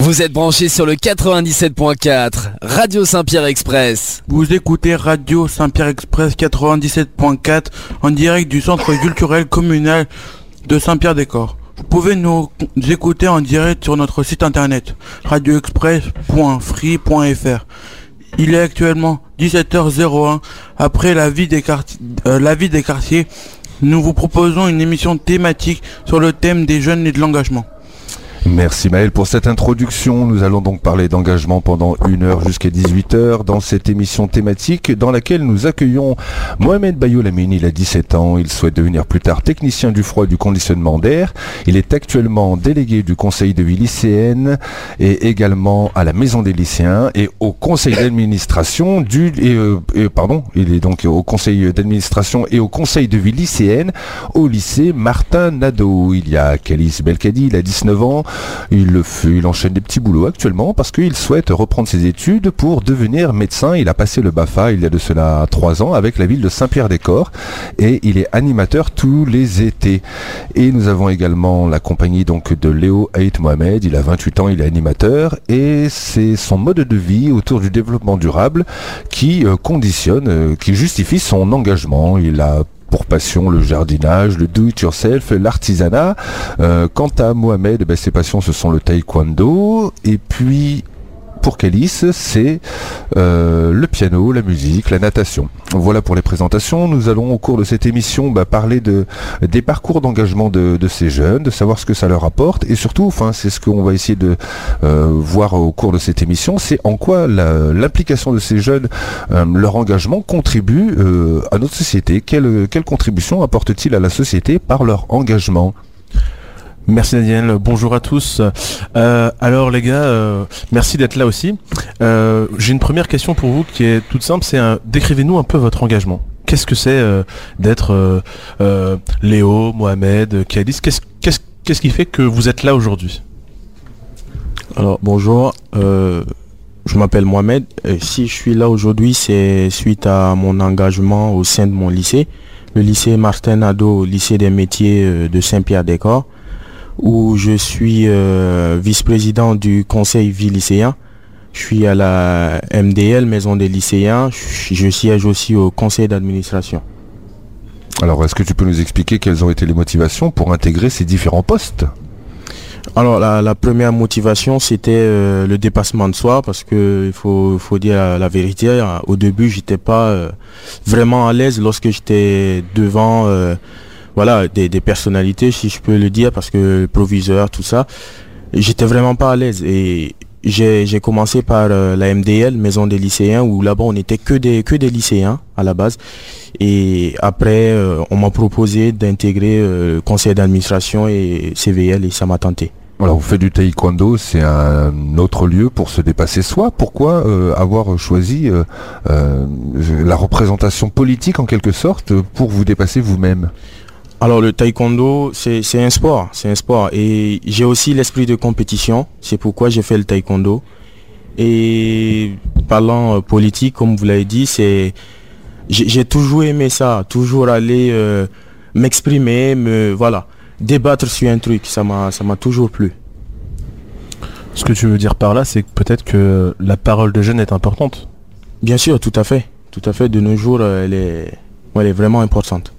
Vous êtes branchés sur le 97.4, Radio Saint-Pierre Express. Vous écoutez Radio Saint-Pierre Express 97.4 en direct du centre culturel communal de Saint-Pierre-des-Corps. Vous pouvez nous écouter en direct sur notre site internet radioexpress.free.fr. Il est actuellement 17h01. Après la vie des quartiers, nous vous proposons une émission thématique sur le thème des jeunes et de l'engagement. Merci Maël pour cette introduction. Nous allons donc parler d'engagement pendant 1 heure jusqu'à 18h dans cette émission thématique dans laquelle nous accueillons Mohamed Bayoul-Amine. Il a 17 ans, il souhaite devenir plus tard technicien du froid et du conditionnement d'air. Il est actuellement délégué du conseil de vie lycéenne et également à la maison des lycéens et au conseil d'administration il est donc au conseil d'administration et au conseil de vie lycéenne au lycée Martin Nadeau. Il y a Khalis Belkadi, il a 19 ans. Il enchaîne des petits boulots actuellement parce qu'il souhaite reprendre ses études pour devenir médecin. Il a passé le BAFA il y a de cela 3 ans avec la ville de Saint-Pierre-des-Corps et il est animateur tous les étés. Et nous avons également la compagnie donc de Léo Haït Mohamed. Il a 28 ans, il est animateur et c'est son mode de vie autour du développement durable qui justifie son engagement. Il a pour passion le jardinage, le do-it-yourself, l'artisanat. Quant à Mohamed, ses passions ce sont le taekwondo et puis pour Khalis, c'est le piano, la musique, la natation. Voilà pour les présentations. Nous allons au cours de cette émission parler des parcours d'engagement de ces jeunes, de savoir ce que ça leur apporte et surtout, c'est ce qu'on va essayer de voir au cours de cette émission, c'est en quoi l'implication de ces jeunes, leur engagement contribue à notre société. Quelle contribution apporte-t-il à la société par leur engagement ? Merci Daniel, bonjour à tous. Alors les gars, merci d'être là aussi. J'ai une première question pour vous qui est toute simple, c'est décrivez-nous un peu votre engagement. Qu'est-ce que c'est d'être Léo, Mohamed, Khalis, qu'est-ce qui fait que vous êtes là aujourd'hui ? Alors bonjour, je m'appelle Mohamed. Si je suis là aujourd'hui, c'est suite à mon engagement au sein de mon lycée, le lycée Martin Nadeau, lycée des métiers de Saint-Pierre-des-Corps, où je suis vice-président du conseil vie lycéen. Je suis à la MDL, maison des lycéens. Je siège aussi au conseil d'administration. Alors, est-ce que tu peux nous expliquer quelles ont été les motivations pour intégrer ces différents postes ? Alors, la première motivation, c'était le dépassement de soi, parce que il faut dire la vérité. Au début, j'étais pas vraiment à l'aise lorsque j'étais devant des personnalités, si je peux le dire, parce que le proviseur, tout ça, j'étais vraiment pas à l'aise. Et j'ai commencé par la MDL, maison des lycéens, où là-bas on n'était que des lycéens à la base. Et après, on m'a proposé d'intégrer le conseil d'administration et CVL et ça m'a tenté. Alors vous faites du taekwondo, c'est un autre lieu pour se dépasser soi. Pourquoi avoir choisi la représentation politique en quelque sorte pour vous dépasser vous-même ? Alors le taekwondo, c'est un sport, et j'ai aussi l'esprit de compétition, c'est pourquoi j'ai fait le taekwondo. Et parlant politique, comme vous l'avez dit, j'ai toujours aimé ça, toujours aller m'exprimer, débattre sur un truc, ça m'a toujours plu. Ce que tu veux dire par là, c'est que peut-être que la parole de jeunes est importante. Bien sûr, tout à fait, de nos jours, elle est vraiment importante.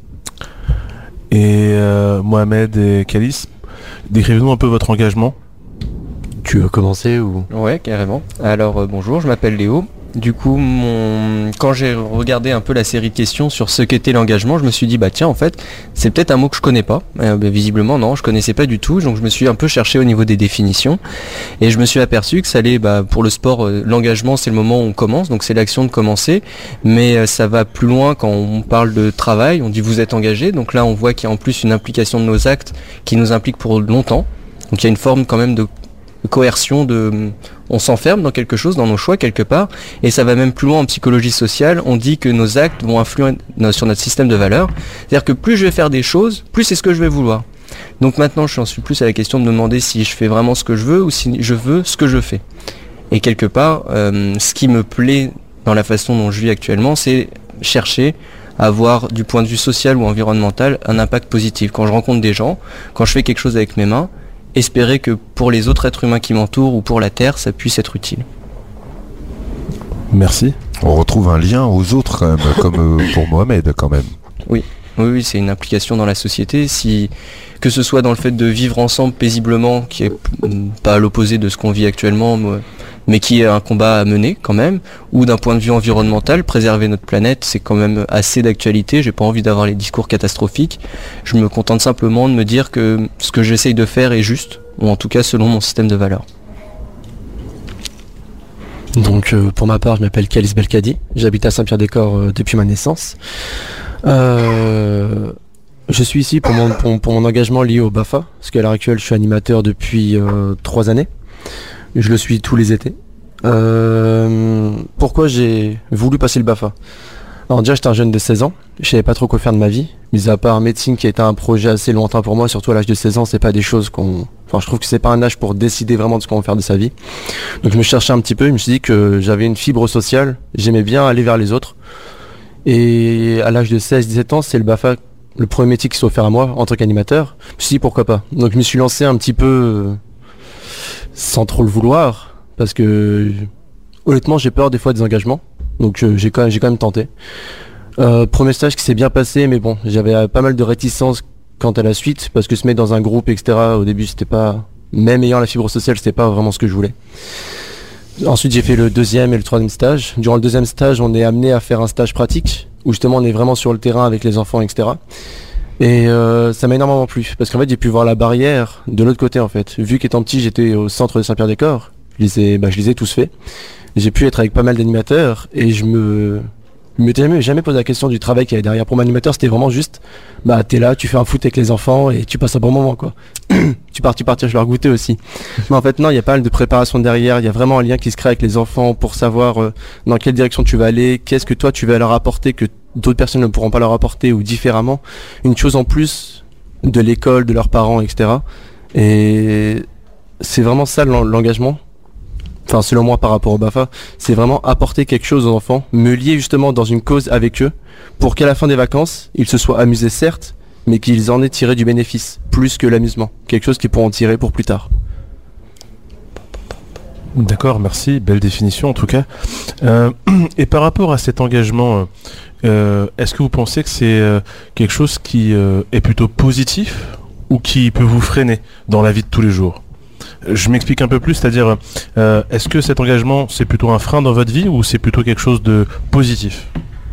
Et Mohamed et Khalis, décrivez-nous un peu votre engagement. Tu veux commencer ou ? Ouais, carrément. Alors bonjour, je m'appelle Léo. Du coup, quand j'ai regardé un peu la série de questions sur ce qu'était l'engagement, je me suis dit en fait, c'est peut-être un mot que je connais pas. Visiblement non, je connaissais pas du tout, donc je me suis un peu cherché au niveau des définitions et je me suis aperçu que ça allait pour le sport, l'engagement c'est le moment où on commence, donc c'est l'action de commencer, mais ça va plus loin quand on parle de travail, on dit vous êtes engagé, donc là on voit qu'il y a en plus une implication de nos actes qui nous implique pour longtemps. Donc il y a une forme quand même de coercion, on s'enferme dans quelque chose, dans nos choix quelque part, et ça va même plus loin en psychologie sociale. On dit que nos actes vont influer sur notre système de valeurs, c'est-à-dire que plus je vais faire des choses, plus c'est ce que je vais vouloir. Donc maintenant je suis plus à la question de me demander si je fais vraiment ce que je veux ou si je veux ce que je fais. Et quelque part, ce qui me plaît dans la façon dont je vis actuellement, c'est chercher à avoir du point de vue social ou environnemental un impact positif. Quand je rencontre des gens, quand je fais quelque chose avec mes mains, espérer que pour les autres êtres humains qui m'entourent ou pour la Terre, ça puisse être utile. Merci. On retrouve un lien aux autres quand même, comme pour Mohamed quand même. Oui, c'est une implication dans la société. Que ce soit dans le fait de vivre ensemble paisiblement, qui est pas à l'opposé de ce qu'on vit actuellement, mais qui est un combat à mener quand même, ou d'un point de vue environnemental, préserver notre planète, c'est quand même assez d'actualité. J'ai pas envie d'avoir les discours catastrophiques. Je me contente simplement de me dire que ce que j'essaye de faire est juste, ou en tout cas selon mon système de valeurs. Donc pour ma part, je m'appelle Khalis Belkadi, j'habite à Saint-Pierre-des-Corps depuis ma naissance. Je suis ici pour mon engagement lié au BAFA, parce qu'à l'heure actuelle je suis animateur depuis 3 années. Je le suis tous les étés. Pourquoi j'ai voulu passer le BAFA? Alors déjà j'étais un jeune de 16 ans, je savais pas trop quoi faire de ma vie, mis à part médecine qui était un projet assez lointain pour moi, surtout à l'âge de 16 ans, c'est pas des choses je trouve que c'est pas un âge pour décider vraiment de ce qu'on va faire de sa vie. Donc je me cherchais un petit peu, je me suis dit que j'avais une fibre sociale, j'aimais bien aller vers les autres. Et à l'âge de 16-17 ans, c'est le BAFA, le premier métier qui s'est offert à moi en tant qu'animateur. Je me suis dit pourquoi pas. Donc je me suis lancé un petit peu sans trop le vouloir, parce que honnêtement j'ai peur des fois des engagements. Donc j'ai quand même tenté. Premier stage qui s'est bien passé, mais bon, j'avais pas mal de réticences quant à la suite, parce que se mettre dans un groupe, etc., au début c'était pas, même ayant la fibre sociale, c'était pas vraiment ce que je voulais. Ensuite j'ai fait le 2e et le 3e stage. Durant le 2e stage, on est amené à faire un stage pratique, où justement on est vraiment sur le terrain avec les enfants, etc. Et ça m'a énormément plu, parce qu'en fait j'ai pu voir la barrière de l'autre côté en fait. Vu qu'étant petit j'étais au centre de Saint-Pierre-des-Corps, je les ai tous faits. J'ai pu être avec pas mal d'animateurs et je m'étais jamais posé la question du travail qu'il y avait derrière. Pour mon animateur, c'était vraiment juste, t'es là, tu fais un foot avec les enfants et tu passes un bon moment, quoi. tu partir, je leur goûter aussi. Mais en fait, non, il y a pas mal de préparation derrière. Il y a vraiment un lien qui se crée avec les enfants pour savoir dans quelle direction tu vas aller, qu'est-ce que toi tu vas leur apporter que d'autres personnes ne pourront pas leur apporter ou différemment. Une chose en plus de l'école, de leurs parents, etc. Et c'est vraiment ça l'engagement. Enfin, selon moi, par rapport au BAFA, c'est vraiment apporter quelque chose aux enfants, me lier justement dans une cause avec eux, pour qu'à la fin des vacances, ils se soient amusés certes, mais qu'ils en aient tiré du bénéfice, plus que l'amusement. Quelque chose qu'ils pourront tirer pour plus tard. D'accord, merci, belle définition en tout cas. Et par rapport à cet engagement, est-ce que vous pensez que c'est quelque chose qui est plutôt positif ou qui peut vous freiner dans la vie de tous les jours ? Je m'explique un peu plus, c'est-à-dire, est-ce que cet engagement, c'est plutôt un frein dans votre vie ou c'est plutôt quelque chose de positif ?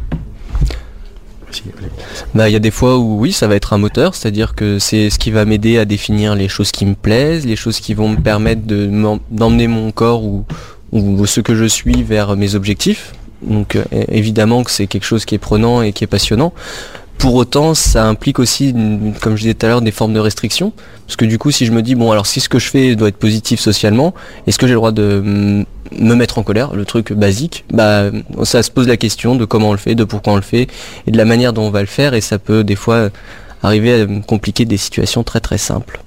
Il y a des fois où oui, ça va être un moteur, c'est-à-dire que c'est ce qui va m'aider à définir les choses qui me plaisent, les choses qui vont me permettre d'emmener mon corps ou ce que je suis vers mes objectifs. Donc évidemment que c'est quelque chose qui est prenant et qui est passionnant. Pour autant, ça implique aussi, comme je disais tout à l'heure, des formes de restriction. Parce que du coup, si je me dis, bon, alors si ce que je fais doit être positif socialement, est-ce que j'ai le droit de me mettre en colère, le truc basique, ça se pose la question de comment on le fait, de pourquoi on le fait, et de la manière dont on va le faire, et ça peut des fois arriver à compliquer des situations très très simples.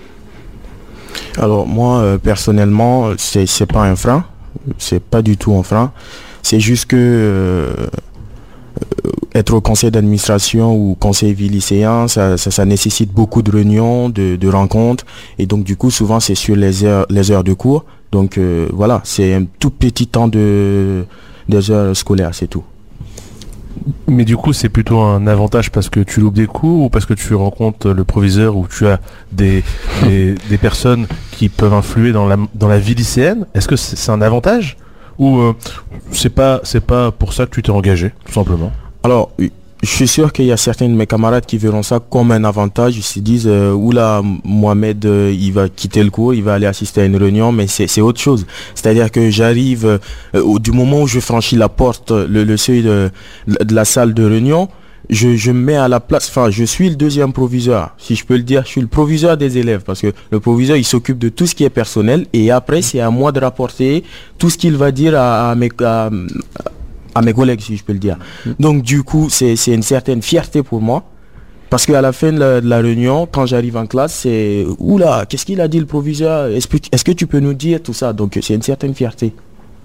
Alors moi, personnellement, c'est pas un frein, c'est pas du tout un frein, c'est juste que... être au conseil d'administration ou conseil vie lycéen, ça nécessite beaucoup de réunions, de rencontres, et donc du coup souvent c'est sur les heures de cours. Donc voilà, c'est un tout petit temps des heures scolaires, c'est tout. Mais du coup c'est plutôt un avantage parce que tu loupes des cours ou parce que tu rencontres le proviseur ou tu as des personnes qui peuvent influer dans la vie lycéenne? Est-ce que c'est un avantage ou c'est pas pour ça que tu t'es engagé, tout simplement? Alors, je suis sûr qu'il y a certains de mes camarades qui verront ça comme un avantage. Ils se disent, oula, Mohamed, il va quitter le cours, il va aller assister à une réunion, mais c'est autre chose. C'est-à-dire que j'arrive, du moment où je franchis la porte, le seuil de la salle de réunion, je me mets à la place, enfin je suis le deuxième proviseur, si je peux le dire, je suis le proviseur des élèves, parce que le proviseur il s'occupe de tout ce qui est personnel, et après c'est à moi de rapporter tout ce qu'il va dire à mes collègues, si je peux le dire. Donc du coup c'est une certaine fierté pour moi, parce qu'à la fin de la réunion, quand j'arrive en classe, c'est oula, qu'est-ce qu'il a dit le proviseur, est-ce que tu peux nous dire tout ça? Donc c'est une certaine fierté.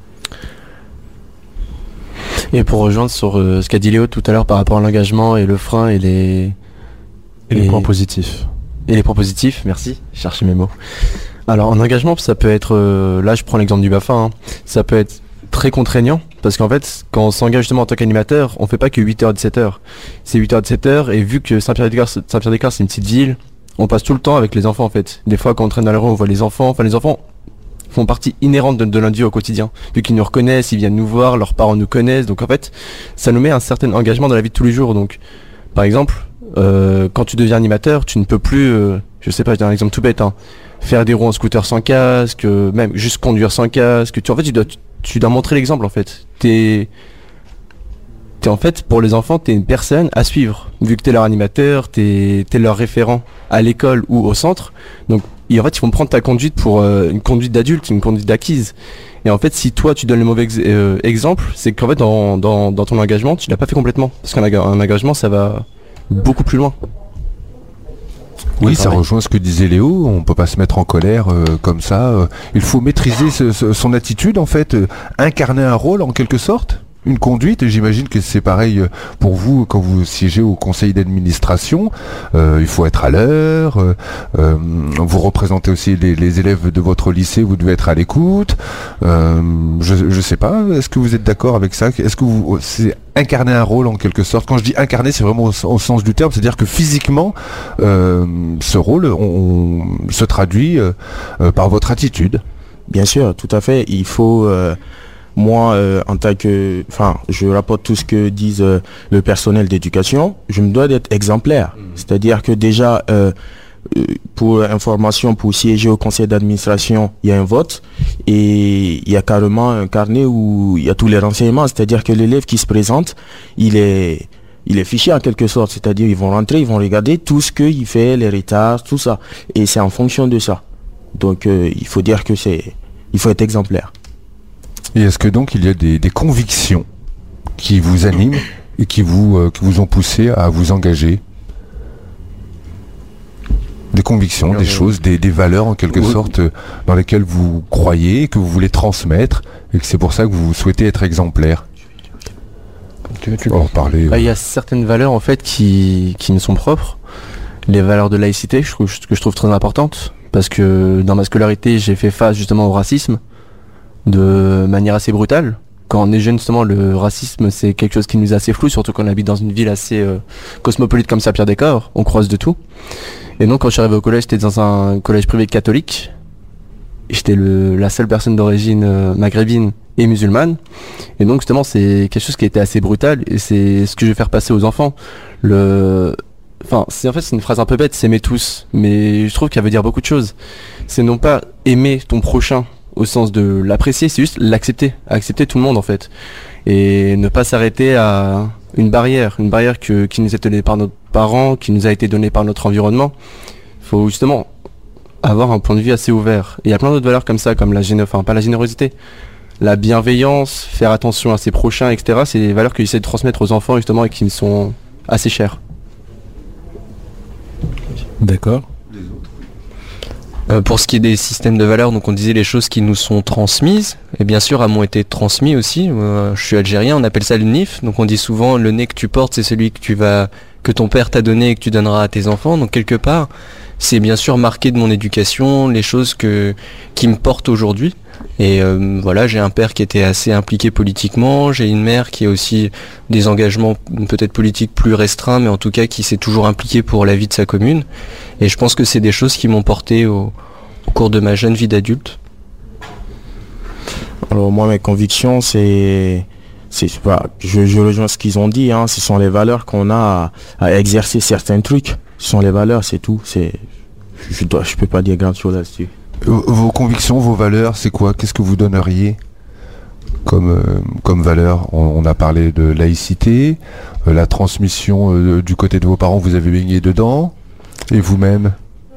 Et pour rejoindre sur ce qu'a dit Léo tout à l'heure par rapport à l'engagement et le frein et les points positifs. Et les points positifs, merci, je cherchais mes mots. Alors en engagement, ça peut être, là je prends l'exemple du BAFA, hein, ça peut être très contraignant, parce qu'en fait, quand on s'engage justement en tant qu'animateur, on fait pas que 8h 17h. C'est 8h 17h, et vu que Saint-Pierre-des-Corps c'est une petite ville, on passe tout le temps avec les enfants en fait. Des fois quand on traîne dans la rue, on voit les enfants font partie inhérente de notre vie au quotidien. Vu qu'ils nous reconnaissent, ils viennent nous voir, leurs parents nous connaissent, donc en fait, ça nous met un certain engagement dans la vie de tous les jours. Donc, par exemple, quand tu deviens animateur, tu ne peux plus, je sais pas, je donne un exemple tout bête, hein, faire des roues en scooter sans casque, même juste conduire sans casque. Tu dois montrer l'exemple en fait. En fait, pour les enfants, t'es une personne à suivre. Vu que t'es leur animateur, t'es leur référent à l'école ou au centre. Donc, en fait, ils vont prendre ta conduite pour une conduite d'adulte, une conduite d'acquise. Et en fait, si toi, tu donnes le mauvais exemple, c'est qu'en fait, dans ton engagement, tu l'as pas fait complètement. Parce qu'un engagement, ça va beaucoup plus loin. Oui, ça rejoint ce que disait Léo, on peut pas se mettre en colère comme ça. Il faut maîtriser son attitude, en fait, incarner un rôle en quelque sorte. Une conduite, et j'imagine que c'est pareil pour vous quand vous siégez au conseil d'administration. Il faut être à l'heure, vous représentez aussi les élèves de votre lycée, vous devez être à l'écoute. Je sais pas, est-ce que vous êtes d'accord avec ça? Est-ce que c'est incarner un rôle en quelque sorte? Quand je dis incarner, c'est vraiment au sens du terme, c'est-à-dire que physiquement, ce rôle se traduit par votre attitude. Bien sûr, tout à fait. Il faut... Moi, en tant que, je rapporte tout ce que disent le personnel d'éducation. Je me dois d'être exemplaire. C'est-à-dire que déjà, pour information, pour siéger au conseil d'administration, il y a un vote et il y a carrément un carnet où il y a tous les renseignements. C'est-à-dire que l'élève qui se présente, il est fiché en quelque sorte. C'est-à-dire ils vont rentrer, ils vont regarder tout ce qu'il fait, les retards, tout ça. Et c'est en fonction de ça. Donc, il faut dire que il faut être exemplaire. Et est-ce que donc il y a des convictions qui vous animent et qui vous ont poussé à vous engager? Des convictions, des choses, des valeurs en quelque sorte dans lesquelles vous croyez, que vous voulez transmettre et que c'est pour ça que vous souhaitez être exemplaire? Tu en parler. Il y a certaines valeurs en fait qui me sont propres. Les valeurs de laïcité, que je trouve très importantes, parce que dans ma scolarité, j'ai fait face justement au racisme de manière assez brutale. Quand on est jeune, justement, le racisme, c'est quelque chose qui nous est assez flou, surtout quand on habite dans une ville assez cosmopolite comme Saint-Pierre-des-Corps, on croise de tout. Et donc, quand je suis arrivé au collège, j'étais dans un collège privé catholique. J'étais la seule personne d'origine maghrébine et musulmane. Et donc, justement, c'est quelque chose qui était assez brutal, et c'est ce que je vais faire passer aux enfants. C'est une phrase un peu bête, s'aimer tous, mais je trouve qu'elle veut dire beaucoup de choses. C'est non pas aimer ton prochain au sens de l'apprécier, c'est juste l'accepter, accepter tout le monde en fait, et ne pas s'arrêter à une barrière qui nous est donnée par nos parents, qui nous a été donnée par notre environnement. Il faut justement avoir un point de vue assez ouvert. Et il y a plein d'autres valeurs comme ça, comme pas la générosité, la bienveillance, faire attention à ses prochains, etc. C'est des valeurs que j'essaie de transmettre aux enfants justement et qui me sont assez chères. D'accord. Pour ce qui est des systèmes de valeurs, donc on disait les choses qui nous sont transmises, et bien sûr elles m'ont été transmises aussi. Je suis algérien, on appelle ça le NIF, donc on dit souvent le nez que tu portes c'est celui que ton père t'a donné et que tu donneras à tes enfants. Donc quelque part, c'est bien sûr marqué de mon éducation, les choses qui me portent aujourd'hui. Et voilà, j'ai un père qui était assez impliqué politiquement, j'ai une mère qui a aussi des engagements peut-être politiques plus restreints, mais en tout cas qui s'est toujours impliquée pour la vie de sa commune. Et je pense que c'est des choses qui m'ont porté au cours de ma jeune vie d'adulte. Alors moi, mes convictions, je rejoins ce qu'ils ont dit, hein, ce sont les valeurs qu'on a à exercer certains trucs. Ce sont les valeurs, c'est tout. Je peux pas dire grand chose là-dessus. Vos convictions, vos valeurs, c'est quoi? Qu'est-ce que vous donneriez comme valeur? On a parlé de laïcité, la transmission du côté de vos parents, vous avez baigné dedans. Et vous-même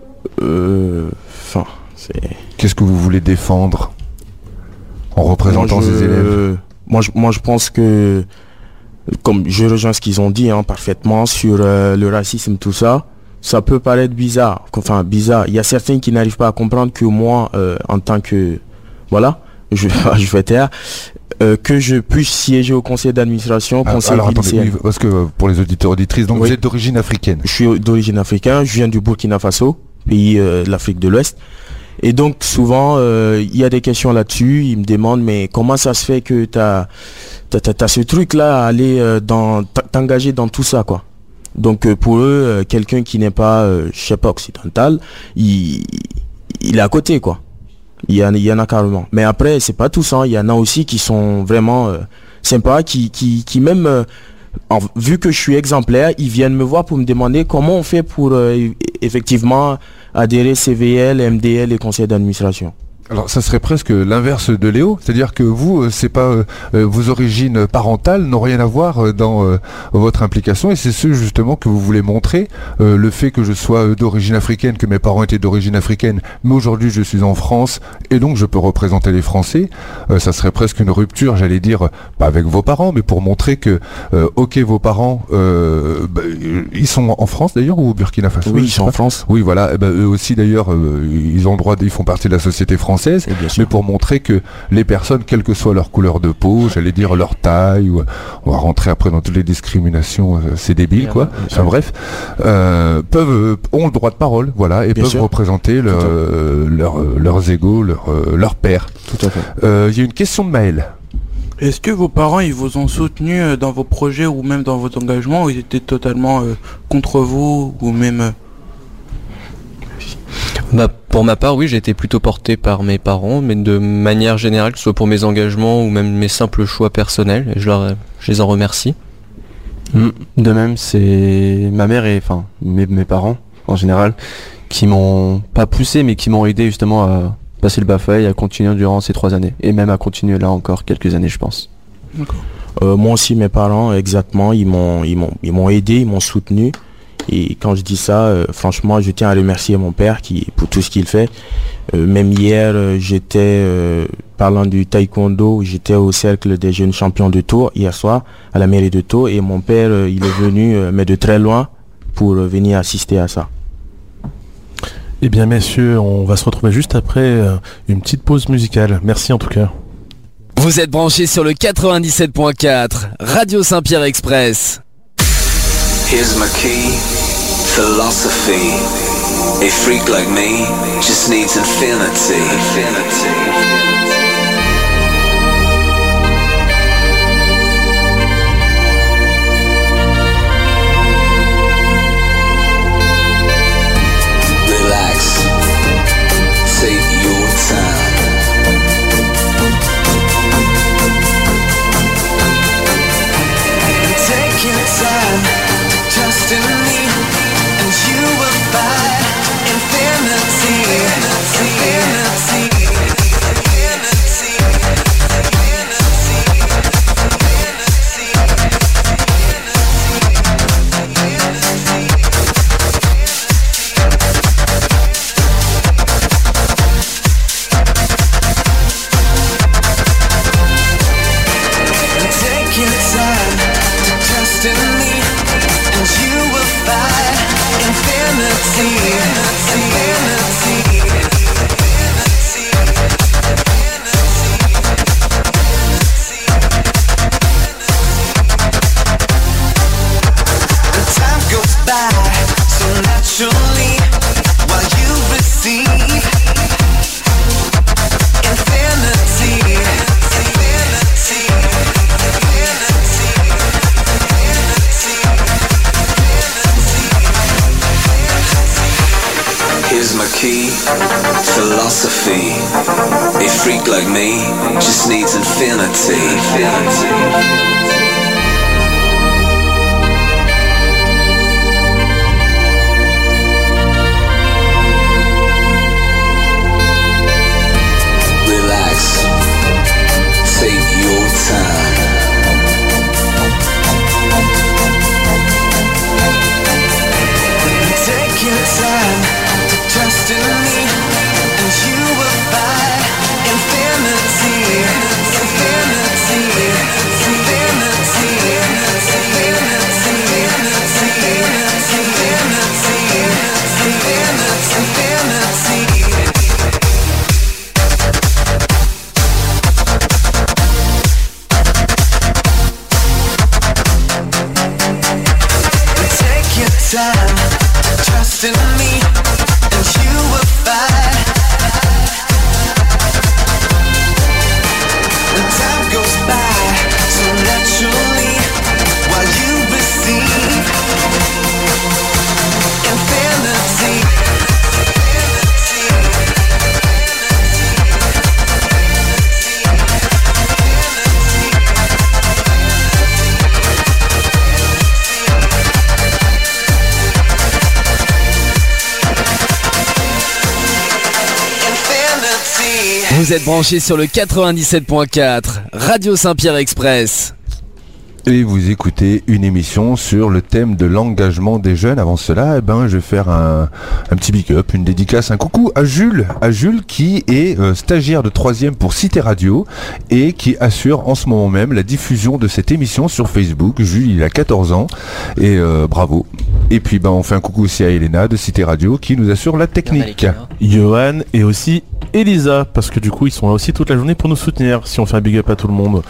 Qu'est-ce que vous voulez défendre en représentant ces élèves? Moi, je pense que, comme je rejoins ce qu'ils ont dit parfaitement sur le racisme, tout ça, ça peut paraître bizarre. Enfin, bizarre. Il y a certains qui n'arrivent pas à comprendre que moi, en tant que... Voilà, je vais taire. Que je puisse siéger au conseil d'administration, conseil alors attendez, lycéen. oui, parce que pour les auditeurs auditrices, donc Oui. vous êtes d'origine africaine. Je suis d'origine africaine, je viens du Burkina Faso, pays de l'Afrique de l'Ouest. Et donc souvent, il y a des questions là-dessus. Ils me demandent, mais comment ça se fait que t'as ce truc-là à aller t'engager dans tout ça, quoi. Donc pour eux, quelqu'un qui n'est pas, je sais pas, occidental, il est à côté, quoi. Il y en a carrément. Mais après, c'est pas tous, hein. Il y en a aussi qui sont vraiment sympas, qui même, vu que je suis exemplaire, ils viennent me voir pour me demander comment on fait pour effectivement adhérer CVL, MDL et conseil d'administration. Alors ça serait presque l'inverse de Léo, c'est-à-dire que vous, c'est pas vos origines parentales n'ont rien à voir dans votre implication, et c'est ce justement que vous voulez montrer, le fait que je sois d'origine africaine, que mes parents étaient d'origine africaine, mais aujourd'hui je suis en France et donc je peux représenter les Français. Ça serait presque une rupture, j'allais dire, pas avec vos parents, mais pour montrer que ok, vos parents, ils sont en France d'ailleurs ou au Burkina Faso? Oui, ils sont en France. Oui, voilà. Eux aussi d'ailleurs, ils ont le droit, ils font partie de la société française. Mais pour montrer que les personnes, quelle que soit leur couleur de peau, j'allais dire leur taille, ou on va rentrer après dans toutes les discriminations, c'est débile, quoi. Enfin bref, ont le droit de parole, voilà, et Bien peuvent sûr. représenter leurs égaux, leur père. Tout à fait. Il y a une question de Maël. Est-ce que vos parents ils vous ont soutenu dans vos projets ou même dans vos engagements, ou ils étaient totalement contre vous ou même Bah, pour ma part, oui, j'ai été plutôt porté par mes parents, mais de manière générale, que ce soit pour mes engagements ou même mes simples choix personnels, et je les en remercie. De même, c'est ma mère et enfin mes parents en général qui m'ont pas poussé mais qui m'ont aidé justement à passer le BAFA et à continuer durant ces 3 années et même à continuer là encore quelques années, je pense. Moi aussi, mes parents, exactement, ils m'ont aidé, ils m'ont soutenu. Et quand je dis ça, franchement, je tiens à remercier mon père pour tout ce qu'il fait. Même hier, j'étais, parlant du taekwondo, j'étais au cercle des jeunes champions de Tours hier soir, à la mairie de Tours. Et mon père, il est venu, mais de très loin, pour venir assister à ça. Eh bien messieurs, on va se retrouver juste après une petite pause musicale. Merci en tout cas. Vous êtes branchés sur le 97.4, Radio Saint-Pierre Express. Here's my key, philosophy. A freak like me just needs infinity. Relax, take your time. Take your time to trust in me, and you will find infinity. Take your time to trust in me, and you will find infinity. And time goes by so naturally while you receive infinity. Here's my key, philosophy. A freak like me just needs infinity. Relax, take your time. Take your time to trust in me, and you will find infinity. Vous êtes branchés sur le 97.4 Radio Saint-Pierre Express. Et vous écoutez une émission sur le thème de l'engagement des jeunes. Avant cela, je vais faire un petit big up, une dédicace, un coucou à Jules qui est stagiaire de 3e pour Cité Radio et qui assure en ce moment même la diffusion de cette émission sur Facebook. Jules, il a 14 ans et bravo. Et puis on fait un coucou aussi à Elena de Cité Radio qui nous assure la technique. Johan et aussi Elisa, parce que du coup ils sont là aussi toute la journée pour nous soutenir, si on fait un big up à tout le monde.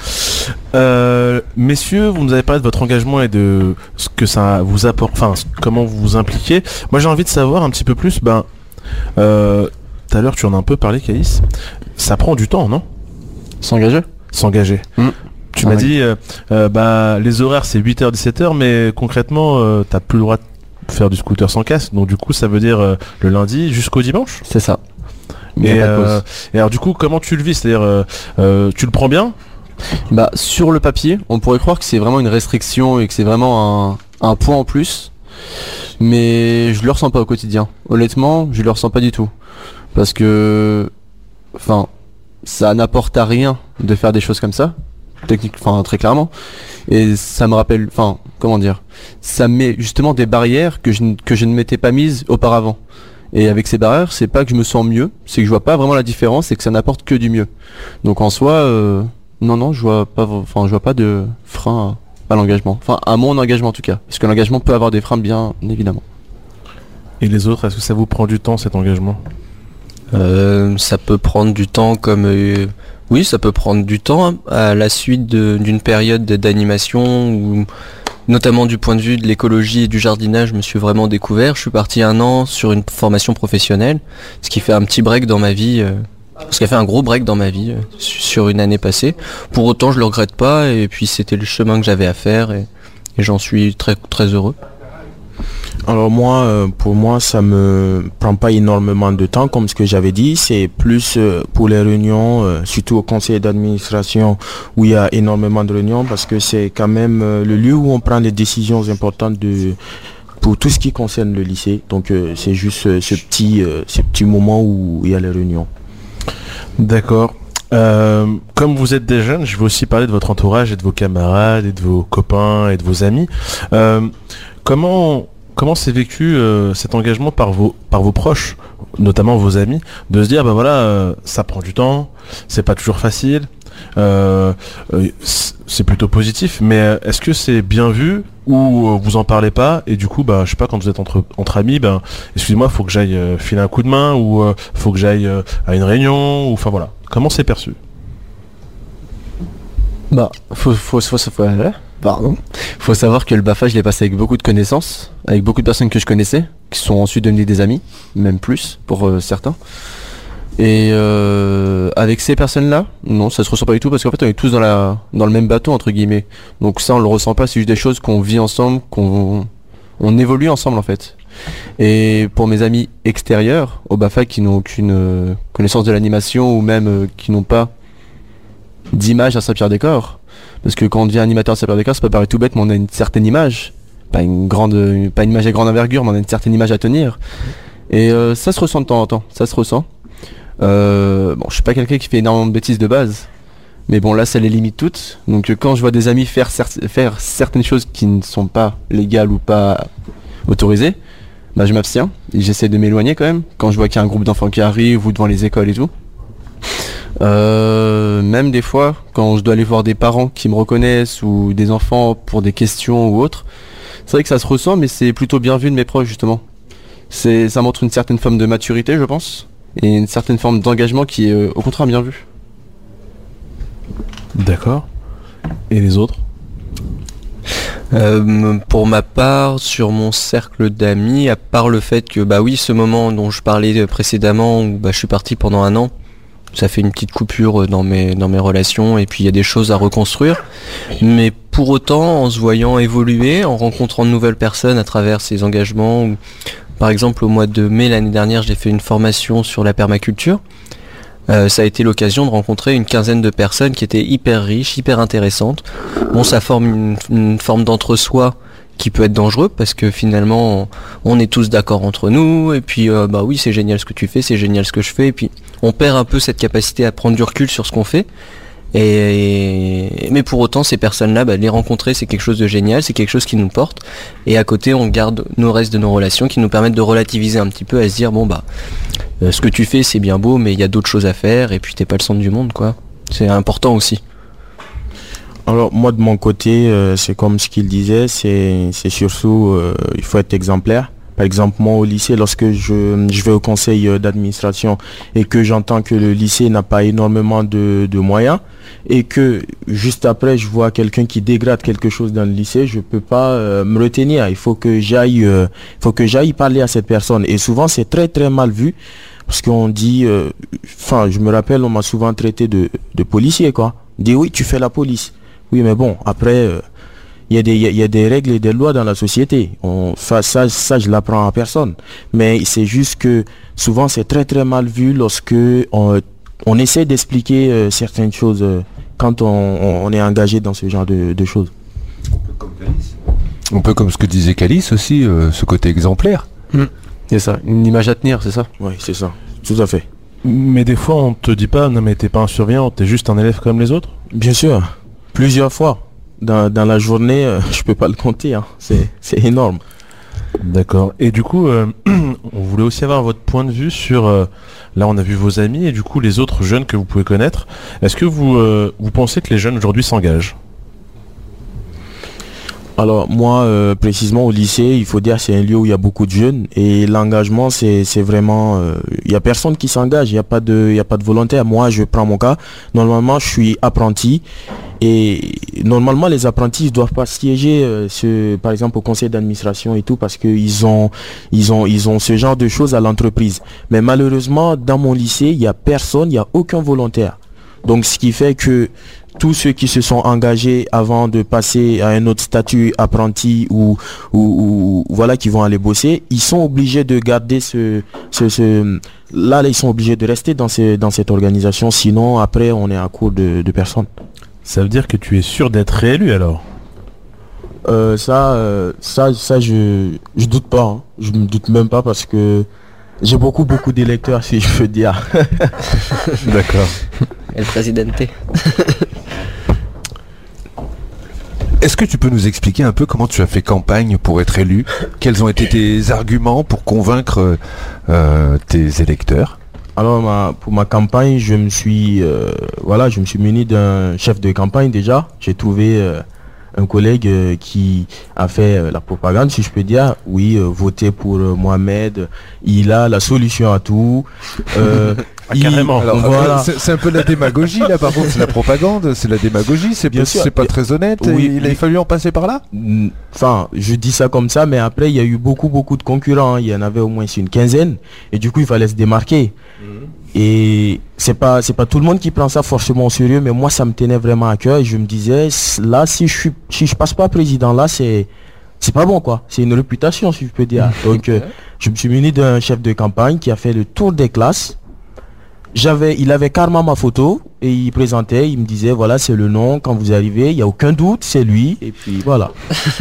Messieurs, vous nous avez parlé de votre engagement et de ce que ça vous apporte, enfin comment vous vous impliquez. Moi j'ai envie de savoir un petit peu plus, tout à l'heure tu en as un peu parlé, Caïs, ça prend du temps, non? S'engager. Tu m'as dit les horaires c'est 8h 17h, mais concrètement t'as plus le droit de faire du scooter sans casque, donc du coup ça veut dire le lundi jusqu'au dimanche? C'est ça. Et alors du coup comment tu le vis, c'est-à-dire tu le prends bien? Sur le papier on pourrait croire que c'est vraiment une restriction et que c'est vraiment un point en plus, mais je le ressens pas au quotidien. Honnêtement je le ressens pas du tout, parce que ça n'apporte à rien de faire des choses comme ça, très clairement, et ça me rappelle, ça met justement des barrières que je ne m'étais pas mises auparavant. Et avec ces barrières, c'est pas que je me sens mieux, c'est que je vois pas vraiment la différence et que ça n'apporte que du mieux. Donc en soi, non, je vois pas de frein à l'engagement. Enfin, à mon engagement en tout cas. Parce que l'engagement peut avoir des freins, bien évidemment. Et les autres, est-ce que ça vous prend du temps cet engagement? Ça peut prendre du temps oui, ça peut prendre du temps à la suite d'une période d'animation où, notamment du point de vue de l'écologie et du jardinage, je me suis vraiment découvert. Je suis parti 1 an sur une formation professionnelle, ce qui fait un petit break dans ma vie, ce qui a fait un gros break dans ma vie sur une année passée. Pour autant, je le regrette pas, et puis c'était le chemin que j'avais à faire, et j'en suis très, très heureux. Alors pour moi, ça me prend pas énormément de temps, comme ce que j'avais dit. C'est plus pour les réunions, surtout au conseil d'administration où il y a énormément de réunions, parce que c'est quand même le lieu où on prend des décisions importantes pour tout ce qui concerne le lycée. Donc c'est juste ce petit moment où il y a les réunions. D'accord. Comme vous êtes des jeunes, je vais aussi parler de votre entourage et de vos camarades et de vos copains et de vos amis. Comment s'est vécu cet engagement par vos proches, notamment vos amis, de se dire ça prend du temps, c'est pas toujours facile, c'est plutôt positif, mais est-ce que c'est bien vu ou vous en parlez pas, et du coup je sais pas, quand vous êtes entre amis, excusez-moi, faut que j'aille filer un coup de main, ou faut que j'aille à une réunion, ou comment c'est perçu? Faut savoir que le BAFA, je l'ai passé avec beaucoup de connaissances, avec beaucoup de personnes que je connaissais, qui sont ensuite devenues des amis, même plus pour certains. Et avec ces personnes-là, non, ça se ressent pas du tout, parce qu'en fait on est tous dans le même bateau entre guillemets. Donc ça on le ressent pas, c'est juste des choses qu'on vit ensemble, on évolue ensemble en fait. Et pour mes amis extérieurs au BAFA qui n'ont aucune connaissance de l'animation, ou même qui n'ont pas d'image à Saint-Pierre-des-Corps, parce que quand on devient animateur à Saint-Pierre-des-Corps, ça peut paraître tout bête, mais on a une certaine image, pas une image à grande envergure, mais on a une certaine image à tenir. Et ça se ressent de temps en temps, ça se ressent. Je suis pas quelqu'un qui fait énormément de bêtises de base, mais bon là ça les limite toutes. Donc quand je vois des amis faire certaines choses qui ne sont pas légales ou pas autorisées, je m'abstiens et j'essaie de m'éloigner quand même. Quand je vois qu'il y a un groupe d'enfants qui arrive, ou devant les écoles et tout. Même des fois quand je dois aller voir des parents qui me reconnaissent, ou des enfants pour des questions ou autres, c'est vrai que ça se ressent, mais c'est plutôt bien vu de mes proches justement. Ça montre une certaine forme de maturité, je pense, et une certaine forme d'engagement qui est au contraire bien vue. D'accord. Et les autres? Pour ma part, sur mon cercle d'amis, à part le fait que ce moment dont je parlais précédemment, où je suis parti pendant 1 an, ça fait une petite coupure dans mes relations, et puis il y a des choses à reconstruire. Mais pour autant, en se voyant évoluer, en rencontrant de nouvelles personnes à travers ces engagements, par exemple au mois de mai l'année dernière, j'ai fait une formation sur la permaculture. Ça a été l'occasion de rencontrer une quinzaine de personnes qui étaient hyper riches, hyper intéressantes. Bon, ça forme une forme d'entre-soi qui peut être dangereux parce que finalement on est tous d'accord entre nous et puis bah oui c'est génial ce que tu fais, c'est génial ce que je fais et puis on perd un peu cette capacité à prendre du recul sur ce qu'on fait. Mais pour autant ces personnes-là, les rencontrer c'est quelque chose de génial, c'est quelque chose qui nous porte et à côté on garde nos restes de nos relations qui nous permettent de relativiser un petit peu, à se dire ce que tu fais c'est bien beau mais il y a d'autres choses à faire et puis t'es pas le centre du monde quoi. C'est important aussi. Alors moi de mon côté, c'est comme ce qu'il disait, c'est surtout il faut être exemplaire. Par exemple, moi au lycée, lorsque je vais au conseil d'administration et que j'entends que le lycée n'a pas énormément de moyens et que juste après je vois quelqu'un qui dégrade quelque chose dans le lycée, je peux pas me retenir. Il faut que j'aille parler à cette personne. Et souvent c'est très très mal vu parce qu'on dit, je me rappelle, on m'a souvent traité de policier quoi. On dit oui tu fais la police. Oui mais bon après. Il y a des règles et des lois dans la société. Ça, je l'apprends à personne. Mais c'est juste que souvent, c'est très très mal vu lorsque on essaie d'expliquer certaines choses quand on est engagé dans ce genre de choses. Un peu comme ce que disait Calice aussi, ce côté exemplaire. C'est ça, une image à tenir, c'est ça? Oui, c'est ça, tout à fait. Mais des fois, on te dit pas, non mais t'es pas un surveillant, t'es juste un élève comme les autres? Bien sûr, plusieurs fois. Dans la journée, je peux pas le compter, hein. C'est énorme. D'accord. Et du coup, on voulait aussi avoir votre point de vue sur, là on a vu vos amis et du coup les autres jeunes que vous pouvez connaître. Est-ce que vous pensez que les jeunes aujourd'hui s'engagent? Alors moi, précisément au lycée, il faut dire que c'est un lieu où il y a beaucoup de jeunes et l'engagement c'est vraiment, il y a personne qui s'engage, il y a pas de volontaire. Moi, je prends mon cas. Normalement, je suis apprenti. Et normalement, les apprentis ne doivent pas siéger, par exemple, au conseil d'administration et tout, parce qu'ils ont ce genre de choses à l'entreprise. Mais malheureusement, dans mon lycée, il n'y a personne, il n'y a aucun volontaire. Donc, ce qui fait que tous ceux qui se sont engagés avant de passer à un autre statut apprenti ou voilà, qui vont aller bosser, ils sont obligés de garder là, ils sont obligés de rester dans cette organisation. Sinon, après, on est à court de personnes. Ça veut dire que tu es sûr d'être réélu alors? Ça je doute pas, hein. Je me doute même pas parce que j'ai beaucoup d'électeurs si je veux dire. D'accord. El Presidente. Est-ce que tu peux nous expliquer un peu comment tu as fait campagne pour être élu? Quels ont été tes arguments pour convaincre tes électeurs? Alors pour ma campagne, je me suis muni d'un chef de campagne déjà. J'ai trouvé un collègue qui a fait la propagande, si je peux dire. Oui, votez pour Mohamed, il a la solution à tout. Carrément. Alors, voilà. c'est un peu la démagogie là, par contre, c'est la propagande, c'est la démagogie, c'est Bien sûr. pas très honnête. Oui, il a fallu en passer par là. Enfin, je dis ça comme ça, mais après il y a eu beaucoup de concurrents, hein. Il y en avait au moins une quinzaine, et du coup il fallait se démarquer. Et c'est pas tout le monde qui prend ça forcément au sérieux, mais moi ça me tenait vraiment à cœur et je me disais là si je passe pas président là c'est pas bon quoi, c'est une réputation si je peux dire. Donc je me suis muni d'un chef de campagne qui a fait le tour des classes. Il avait carrément ma photo et il présentait, il me disait voilà c'est le nom, quand vous arrivez, il n'y a aucun doute, c'est lui et puis voilà.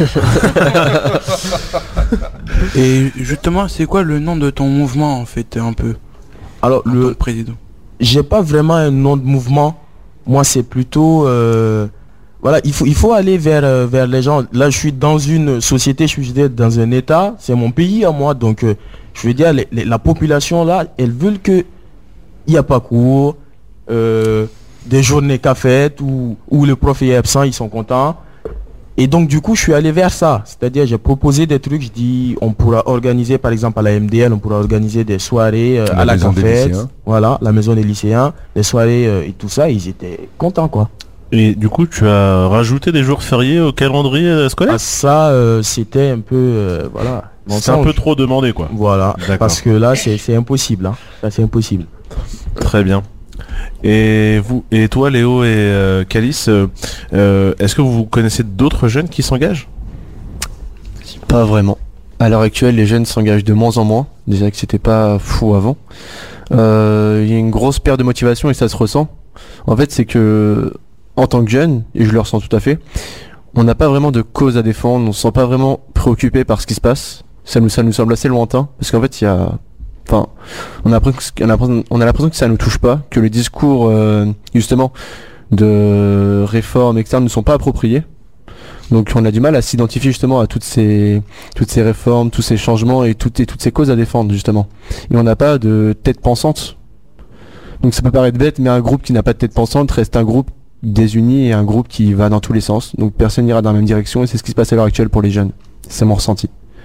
Et justement, c'est quoi le nom de ton mouvement en fait un peu? Alors le président. J'ai pas vraiment un nom de mouvement. Moi c'est plutôt voilà, il faut aller vers les gens. Là je suis dans une société, je suis dans un état, c'est mon pays à moi, donc je veux dire la population là, elles veulent que il n'y a pas cours, des journées qu'a faites où le prof est absent, ils sont contents. Et donc du coup je suis allé vers ça, c'est-à-dire j'ai proposé des trucs, je dis on pourra organiser par exemple à la MDL, on pourra organiser des soirées à la cafette, voilà, la maison des lycéens, des soirées et tout ça, ils étaient contents quoi. Et du coup tu as rajouté des jours fériés au calendrier scolaire? Ça c'était un peu voilà. C'est un peu trop demandé quoi. Voilà, parce que là c'est impossible, hein. Là c'est impossible. Très bien. Et toi Léo et Calice, est-ce que vous connaissez d'autres jeunes qui s'engagent? Pas vraiment. À l'heure actuelle, les jeunes s'engagent de moins en moins. Déjà que c'était pas fou avant. Il y a une grosse perte de motivation et ça se ressent. En fait, c'est que en tant que jeune, et je le ressens tout à fait, on n'a pas vraiment de cause à défendre, on se sent pas vraiment préoccupé par ce qui se passe. Ça nous semble assez lointain, parce qu'en fait, on a l'impression que ça nous touche pas, que les discours, justement, de réformes externes ne sont pas appropriés. Donc on a du mal à s'identifier justement à toutes ces réformes, tous ces changements et toutes ces causes à défendre justement. Et on n'a pas de tête pensante. Donc ça peut paraître bête, mais un groupe qui n'a pas de tête pensante reste un groupe désuni et un groupe qui va dans tous les sens. Donc personne n'ira dans la même direction et c'est ce qui se passe à l'heure actuelle pour les jeunes. C'est mon ressenti.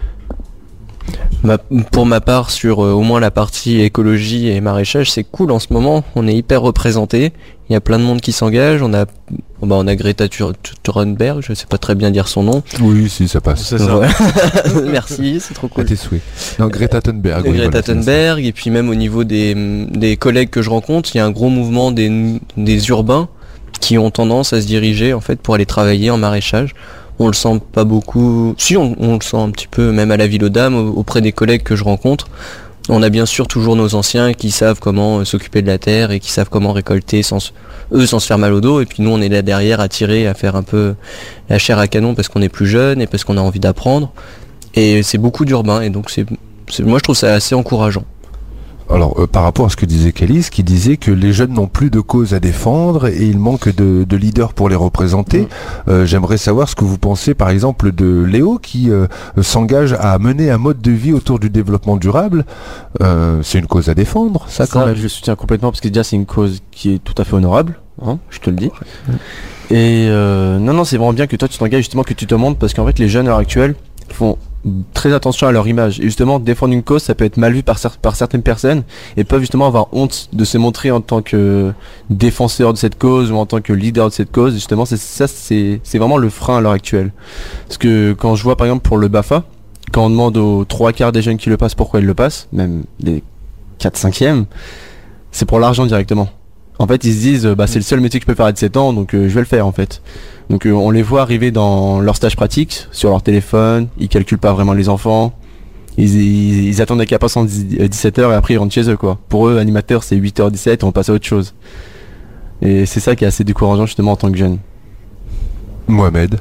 Pour ma part, sur au moins la partie écologie et maraîchage, c'est cool en ce moment. On est hyper représenté. Il y a plein de monde qui s'engage. On a Greta Thunberg, je sais pas très bien dire son nom. Oui, si, ça passe. C'est ça. Ouais. Merci, c'est trop À cool. tes souhaits. Non, Greta Thunberg. oui, Greta voilà, c'est Thunberg, et puis même au niveau des collègues que je rencontre, il y a un gros mouvement des urbains qui ont tendance à se diriger en fait pour aller travailler en maraîchage. On le sent pas beaucoup, si on le sent un petit peu même à la Ville aux Dames auprès des collègues que je rencontre. On a bien sûr toujours nos anciens qui savent comment s'occuper de la terre et qui savent comment récolter sans se faire mal au dos, et puis nous on est là derrière à tirer, à faire un peu la chair à canon parce qu'on est plus jeune et parce qu'on a envie d'apprendre, et c'est beaucoup d'urbains, et donc moi je trouve ça assez encourageant. Alors, par rapport à ce que disait Calice, qui disait que les jeunes n'ont plus de cause à défendre et il manque de leaders pour les représenter, j'aimerais savoir ce que vous pensez, par exemple, de Léo, qui s'engage à mener un mode de vie autour du développement durable. C'est une cause à défendre, ça, quand Ça, même. je soutiens complètement parce que déjà c'est une cause qui est tout à fait honorable, hein, je te le dis. Et non, c'est vraiment bien que toi tu t'engages, justement, que tu te montres, parce qu'en fait les jeunes à l'heure actuelle font très attention à leur image, et justement défendre une cause ça peut être mal vu par certaines personnes et peuvent justement avoir honte de se montrer en tant que défenseur de cette cause ou en tant que leader de cette cause. Justement c'est vraiment le frein à l'heure actuelle, parce que quand je vois par exemple pour le BAFA, quand on demande aux 3/4 des jeunes qui le passent pourquoi ils le passent, même les 4/5e, c'est pour l'argent directement. En fait ils se disent c'est le seul métier que je peux faire à 17 ans, donc je vais le faire en fait. Donc on les voit arriver dans leur stage pratique, sur leur téléphone, ils calculent pas vraiment les enfants, ils attendent à qu'il passe 17h et après ils rentrent chez eux quoi. Pour eux, animateur c'est 8h17 et on passe à autre chose. Et c'est ça qui est assez décourageant justement en tant que jeune. Mohamed.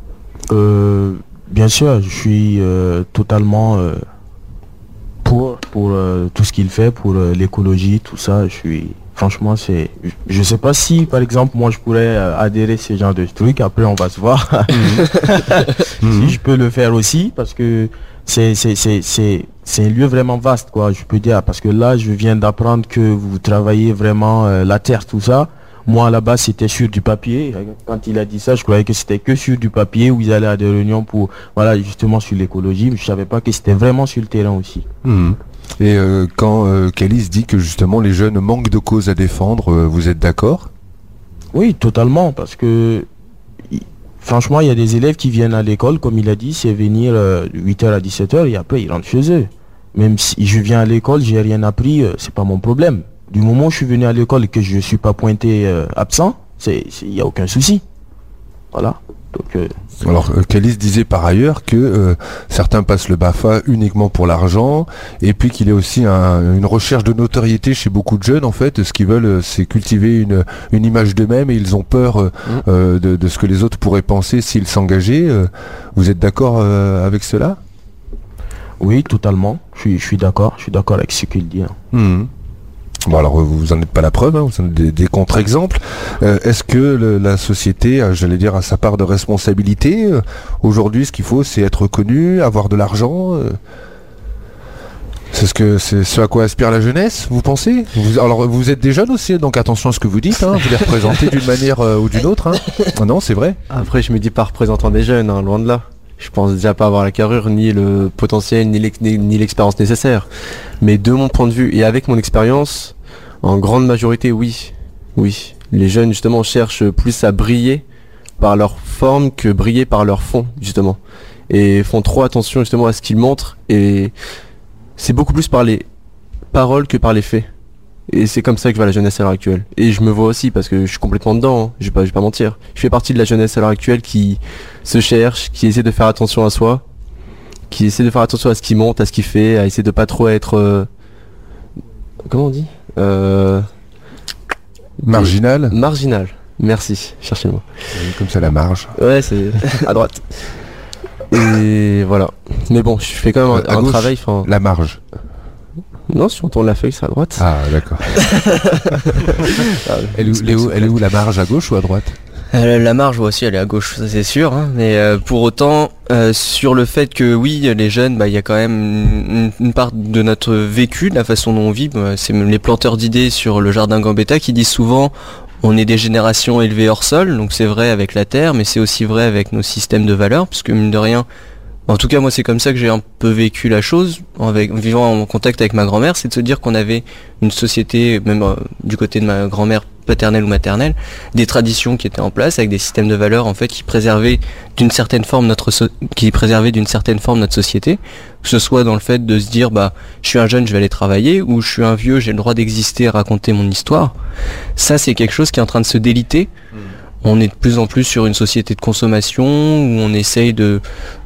Bien sûr, je suis totalement pour tout ce qu'il fait, pour l'écologie, tout ça. Franchement, je sais pas si, par exemple, moi je pourrais adhérer à ce genre de truc. Après, on va se voir si je peux le faire aussi, parce que c'est un lieu vraiment vaste, quoi. Je peux dire, parce que là, je viens d'apprendre que vous travaillez vraiment la terre, tout ça. Moi, à la base, c'était sur du papier. Quand il a dit ça, je croyais que c'était que sur du papier, où ils allaient à des réunions pour, voilà, justement sur l'écologie. Mais je savais pas que c'était vraiment sur le terrain aussi. Et quand Calice dit que justement les jeunes manquent de cause à défendre, vous êtes d'accord? Oui, totalement, parce que franchement, il y a des élèves qui viennent à l'école, comme il a dit, c'est venir de 8h à 17h et après ils rentrent chez eux. Même si je viens à l'école, j'ai rien appris, c'est pas mon problème. Du moment où je suis venu à l'école et que je suis pas pointé absent, il n'y a aucun souci. Voilà. Donc, alors, Calice disait par ailleurs que certains passent le BAFA uniquement pour l'argent, et puis qu'il y a aussi une recherche de notoriété chez beaucoup de jeunes. En fait, ce qu'ils veulent, c'est cultiver une image d'eux-mêmes, et ils ont peur de ce que les autres pourraient penser s'ils s'engageaient. Vous êtes d'accord avec cela? Oui, totalement. Je suis d'accord avec ce qu'il dit. Bon, alors vous en êtes pas la preuve, hein, vous en êtes des contre-exemples. Est-ce que la société, j'allais dire, a sa part de responsabilité? Aujourd'hui, ce qu'il faut, c'est être connu, avoir de l'argent. C'est ce à quoi aspire la jeunesse, vous pensez? Alors vous êtes des jeunes aussi, donc attention à ce que vous dites, hein, vous les représentez d'une manière ou d'une autre. Hein. Non, c'est vrai. Après, je me dis pas représentant des jeunes, hein, loin de là. Je pense déjà pas avoir la carrure, ni le potentiel, ni l'expérience nécessaire. Mais de mon point de vue, et avec mon expérience, en grande majorité, oui. Les jeunes, justement, cherchent plus à briller par leur forme que briller par leur fond, justement. Et font trop attention, justement, à ce qu'ils montrent. Et c'est beaucoup plus par les paroles que par les faits. Et c'est comme ça que va la jeunesse à l'heure actuelle. Et je me vois aussi, parce que je suis complètement dedans, hein. Je vais pas mentir. Je fais partie de la jeunesse à l'heure actuelle qui se cherche, qui essaie de faire attention à soi, qui essaie de faire attention à ce qu'il monte, à ce qu'il fait, à essayer de pas trop être... comment on dit Marginal. Merci, cherchez le mot. Comme ça, la marge. Ouais, c'est à droite. Et voilà. Mais bon, je fais quand même À un gauche, travail. La marge. Non, si on tourne la feuille, c'est à droite. Ah, d'accord. Elle est où la marge, à gauche ou à droite? La marge aussi, elle est à gauche, ça c'est sûr. Hein, mais pour autant, sur le fait que oui, les jeunes, il y a quand même une part de notre vécu, de la façon dont on vit. C'est même les planteurs d'idées sur le jardin Gambetta qui disent souvent on est des générations élevées hors sol, donc c'est vrai avec la terre, mais c'est aussi vrai avec nos systèmes de valeurs, parce que mine de rien, en tout cas moi c'est comme ça que j'ai un peu vécu la chose, en vivant en contact avec ma grand-mère, c'est de se dire qu'on avait une société, même du côté de ma grand-mère paternelle ou maternelle, des traditions qui étaient en place avec des systèmes de valeurs en fait qui préservaient d'une certaine forme notre société, que ce soit dans le fait de se dire je suis un jeune, je vais aller travailler, ou je suis un vieux, j'ai le droit d'exister et raconter mon histoire. Ça c'est quelque chose qui est en train de se déliter. On est de plus en plus sur une société de consommation où on essaye de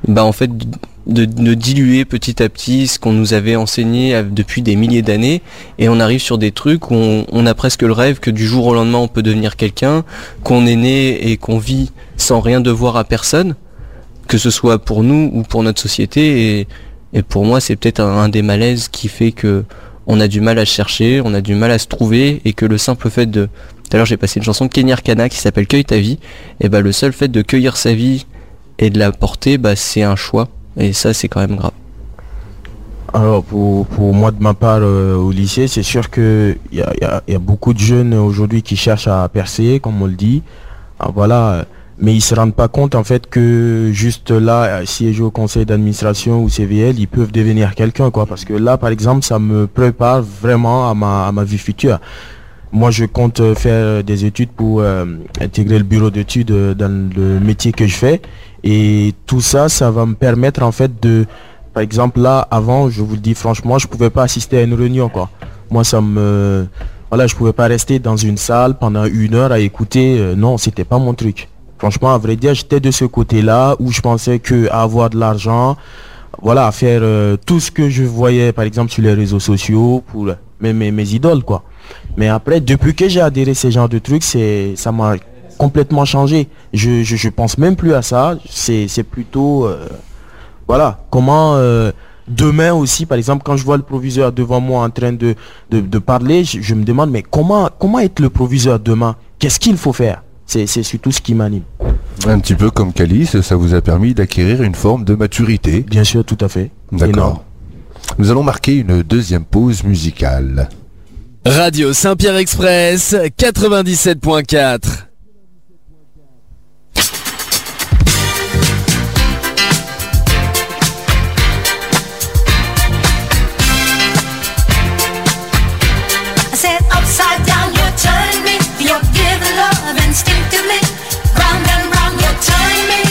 diluer petit à petit ce qu'on nous avait enseigné depuis des milliers d'années, et on arrive sur des trucs où on a presque le rêve que du jour au lendemain on peut devenir quelqu'un, qu'on est né et qu'on vit sans rien devoir à personne, que ce soit pour nous ou pour notre société, et pour moi c'est peut-être un des malaises qui fait que on a du mal à se chercher, on a du mal à se trouver, et que le simple fait de... Tout à l'heure j'ai passé une chanson de Kenny Arcana qui s'appelle Cueille ta vie, et le seul fait de cueillir sa vie et de la porter, c'est un choix, et ça c'est quand même grave. Alors pour moi de ma part au lycée, c'est sûr que il y a beaucoup de jeunes aujourd'hui qui cherchent à percer, comme on le dit. Voilà, mais ils se rendent pas compte en fait que juste là, siéger au conseil d'administration ou CVL, ils peuvent devenir quelqu'un, quoi. Parce que là, par exemple, ça me prépare vraiment à ma vie future. Moi, je compte faire des études pour intégrer le bureau d'études dans le métier que je fais. Et tout ça, ça va me permettre en fait de... Par exemple, là, avant, je vous le dis franchement, je pouvais pas assister à une réunion, quoi. Moi, je pouvais pas rester dans une salle pendant 1 heure à écouter. Non, c'était pas mon truc. Franchement, à vrai dire, j'étais de ce côté-là où je pensais que avoir de l'argent, voilà, à faire tout ce que je voyais, par exemple, sur les réseaux sociaux pour mes idoles, quoi. Mais après, depuis que j'ai adhéré à ces genres de trucs, ça m'a complètement changé. Je pense même plus à ça. C'est plutôt, voilà, comment demain aussi, par exemple, quand je vois le proviseur devant moi en train de parler, je me demande, mais comment être le proviseur demain? Qu'est-ce qu'il faut faire? C'est surtout ce qui m'anime. Un petit peu comme Calice, ça vous a permis d'acquérir une forme de maturité. Bien sûr, tout à fait. D'accord. Énorme. Nous allons marquer une deuxième pause musicale. Radio Saint-Pierre Express 97.4. I said upside down, you turn me. You give love instinctively. Round and round, you turn me.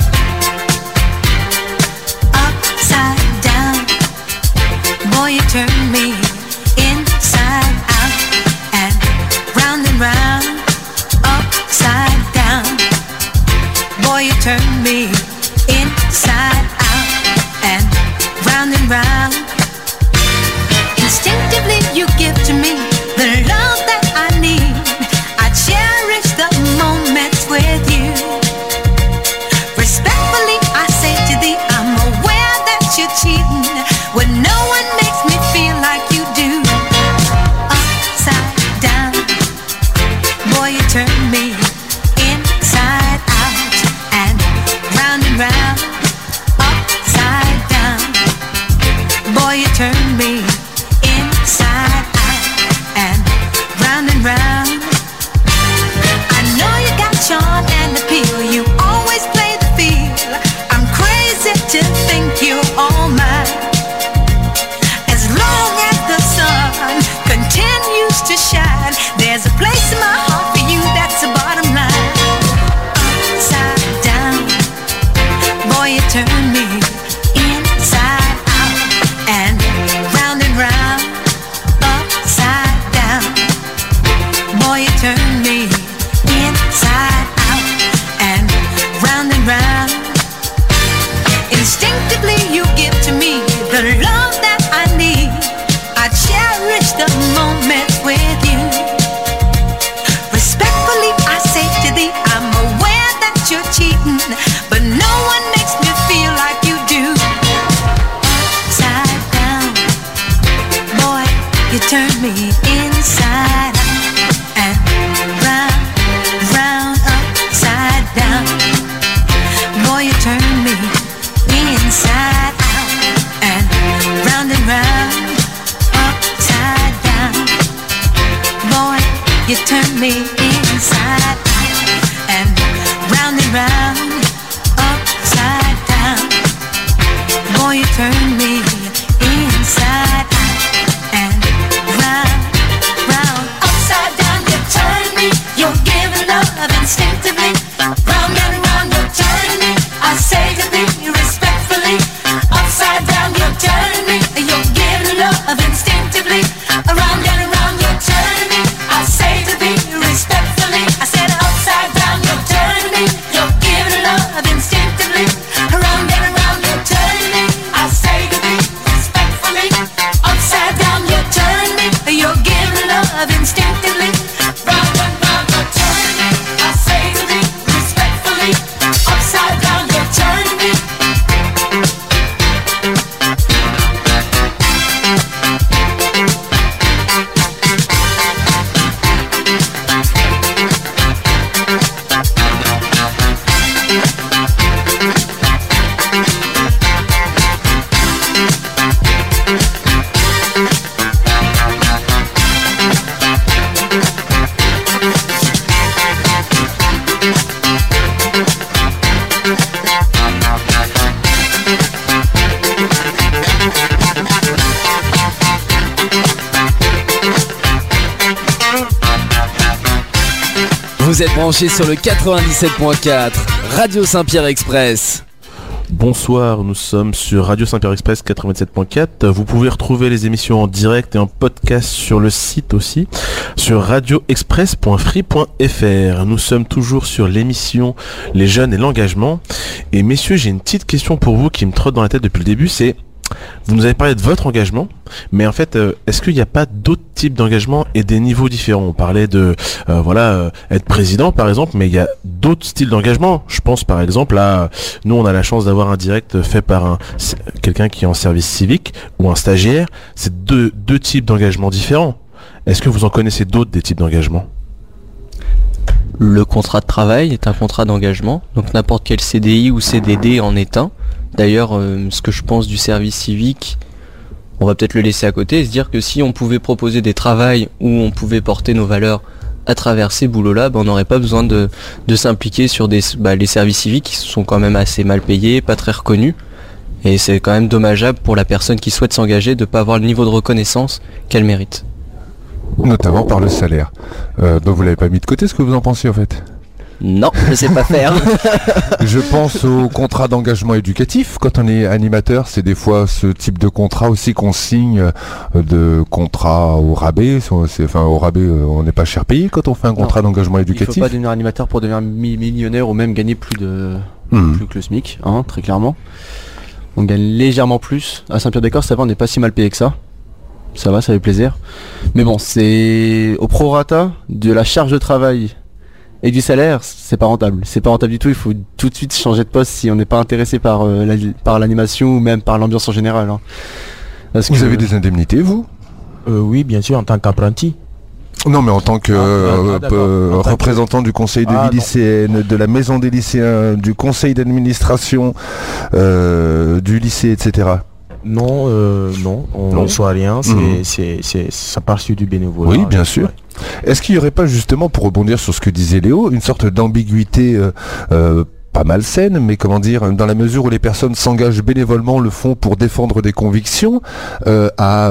Upside down, boy, you turn me inside out and round, upside down. Boy, you turn me inside out and round. Instinctively, you give to me the love that I need. I cherish the moments with you. Respectfully, I say to thee, I'm aware that you're cheating when no one makes me feel like you do. Upside down, boy, you turn me inside out and round turn me inside out and round, upside down. Boy, you turn me inside out and round, upside down. You turn me, you're giving love instinctively. Round and round, you turn me. I say to thee respectfully, upside down. You turn me, you're giving love instinctively. Around and around, you turn me. I say to thee respectfully. I said upside down, you turn me. You're giving love instinctively. Around and around, you turn me. I say to thee respectfully. Upside down, you turn me. You're giving love instinctively. Round and round, you turn me. I say to thee respectfully. Upside down, you turn me. Vous êtes branchés sur le 97.4, Radio Saint-Pierre Express. Bonsoir, nous sommes sur Radio Saint-Pierre Express 87.4. Vous pouvez retrouver les émissions en direct et en podcast sur le site aussi, sur radioexpress.free.fr. Nous sommes toujours sur l'émission Les Jeunes et l'Engagement. Et messieurs, j'ai une petite question pour vous qui me trotte dans la tête depuis le début, c'est... Vous nous avez parlé de votre engagement, mais en fait, est-ce qu'il n'y a pas d'autres types d'engagement et des niveaux différents? On parlait de, être président par exemple, mais il y a d'autres styles d'engagement. Je pense par exemple à, nous on a la chance d'avoir un direct fait par quelqu'un qui est en service civique ou un stagiaire. C'est deux types d'engagement différents. Est-ce que vous en connaissez d'autres des types d'engagement? Le contrat de travail est un contrat d'engagement, donc n'importe quel CDI ou CDD en est un. D'ailleurs, ce que je pense du service civique, on va peut-être le laisser à côté et se dire que si on pouvait proposer des travails où on pouvait porter nos valeurs à travers ces boulots-là, on n'aurait pas besoin de s'impliquer sur les services civiques qui sont quand même assez mal payés, pas très reconnus. Et c'est quand même dommageable pour la personne qui souhaite s'engager de ne pas avoir le niveau de reconnaissance qu'elle mérite. Notamment par le salaire. Donc vous l'avez pas mis de côté, ce que vous en pensez en fait? Non, je sais pas faire. Je pense au contrat d'engagement éducatif. Quand on est animateur, c'est des fois ce type de contrat aussi qu'on signe, de contrat au rabais. Au rabais, on n'est pas cher payé quand on fait un contrat d'engagement éducatif. Il faut pas devenir animateur pour devenir millionnaire ou même gagner plus que le SMIC, très clairement. On gagne légèrement plus. À Saint-Pierre-des-Corps, ça va, on n'est pas si mal payé que ça. Ça va, ça fait plaisir. Mais bon, c'est au prorata de la charge de travail et du salaire, c'est pas rentable. C'est pas rentable du tout, il faut tout de suite changer de poste si on n'est pas intéressé par l'animation ou même par l'ambiance en général. Vous avez des indemnités, vous? Oui, bien sûr, en tant qu'apprenti. Non, mais en tant que représentant du conseil de vie lycéenne, de la maison des lycéens, du conseil d'administration, du lycée, etc. Non, on ne reçoit rien, ça part sur du bénévolat. Oui, bien sûr. Est-ce qu'il n'y aurait pas justement, pour rebondir sur ce que disait Léo, une sorte d'ambiguïté pas malsaine, mais comment dire, dans la mesure où les personnes s'engagent bénévolement, le font pour défendre des convictions, à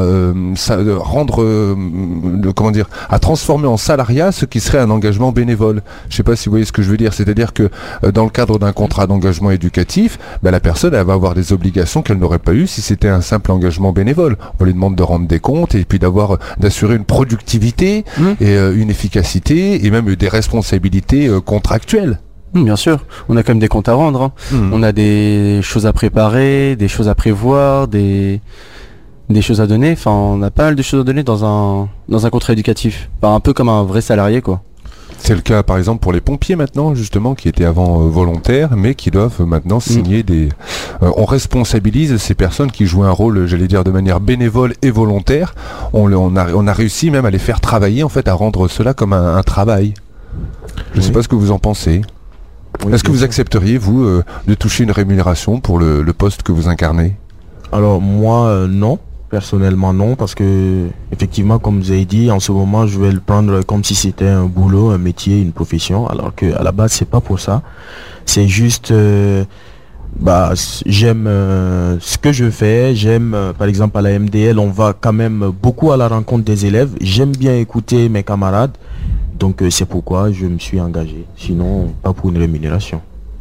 transformer en salariat ce qui serait un engagement bénévole. Je sais pas si vous voyez ce que je veux dire, c'est-à-dire que dans le cadre d'un contrat d'engagement éducatif, la personne elle va avoir des obligations qu'elle n'aurait pas eues si c'était un simple engagement bénévole. On lui demande de rendre des comptes et puis d'assurer une productivité et une efficacité et même des responsabilités contractuelles. Bien sûr, on a quand même des comptes à rendre. On a des choses à préparer, des choses à prévoir, des choses à donner. Enfin, on a pas mal de choses à donner dans un contrat éducatif. Un peu comme un vrai salarié, quoi. C'est le cas, par exemple, pour les pompiers maintenant, justement, qui étaient avant volontaires, mais qui doivent maintenant signer des... on responsabilise ces personnes qui jouent un rôle, j'allais dire, de manière bénévole et volontaire. On a réussi même à les faire travailler, en fait, à rendre cela comme un travail. Je ne sais pas ce que vous en pensez. Oui, est-ce que vous accepteriez, vous, de toucher une rémunération pour le poste que vous incarnez? Alors moi, non. personnellement non, parce que effectivement, comme vous avez dit, en ce moment, je vais le prendre comme si c'était un boulot, un métier, une profession, alors que à la base, c'est pas pour ça. C'est juste, j'aime ce que je fais. J'aime, par exemple, à la MDL, on va quand même beaucoup à la rencontre des élèves. J'aime bien écouter mes camarades, donc c'est pourquoi je me suis engagé. Sinon, pas pour une rémunération.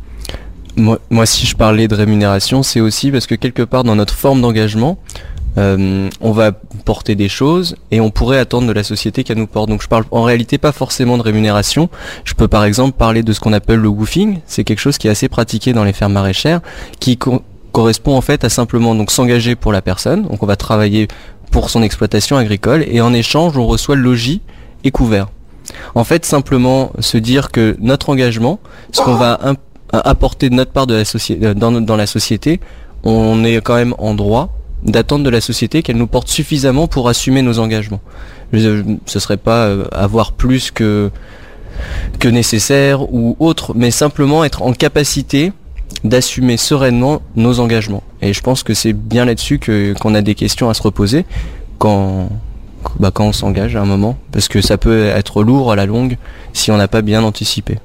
Moi, si je parlais de rémunération, c'est aussi parce que quelque part dans notre forme d'engagement, on va porter des choses et on pourrait attendre de la société qu'elle nous porte. Donc je parle en réalité pas forcément de rémunération. Je peux par exemple parler de ce qu'on appelle le woofing. C'est quelque chose qui est assez pratiqué dans les fermes maraîchères, qui correspond en fait à simplement donc s'engager pour la personne. Donc on va travailler pour son exploitation agricole et en échange on reçoit le logis et couvert. En fait, simplement se dire que notre engagement, ce qu'on va apporter de notre part de la société, dans la société, on est quand même en droit d'attendre de la société qu'elle nous porte suffisamment pour assumer nos engagements. Ce serait pas avoir plus que nécessaire ou autre, mais simplement être en capacité d'assumer sereinement nos engagements. Et je pense que c'est bien là-dessus qu'on a des questions à se reposer quand on s'engage à un moment, parce que ça peut être lourd à la longue si on n'a pas bien anticipé.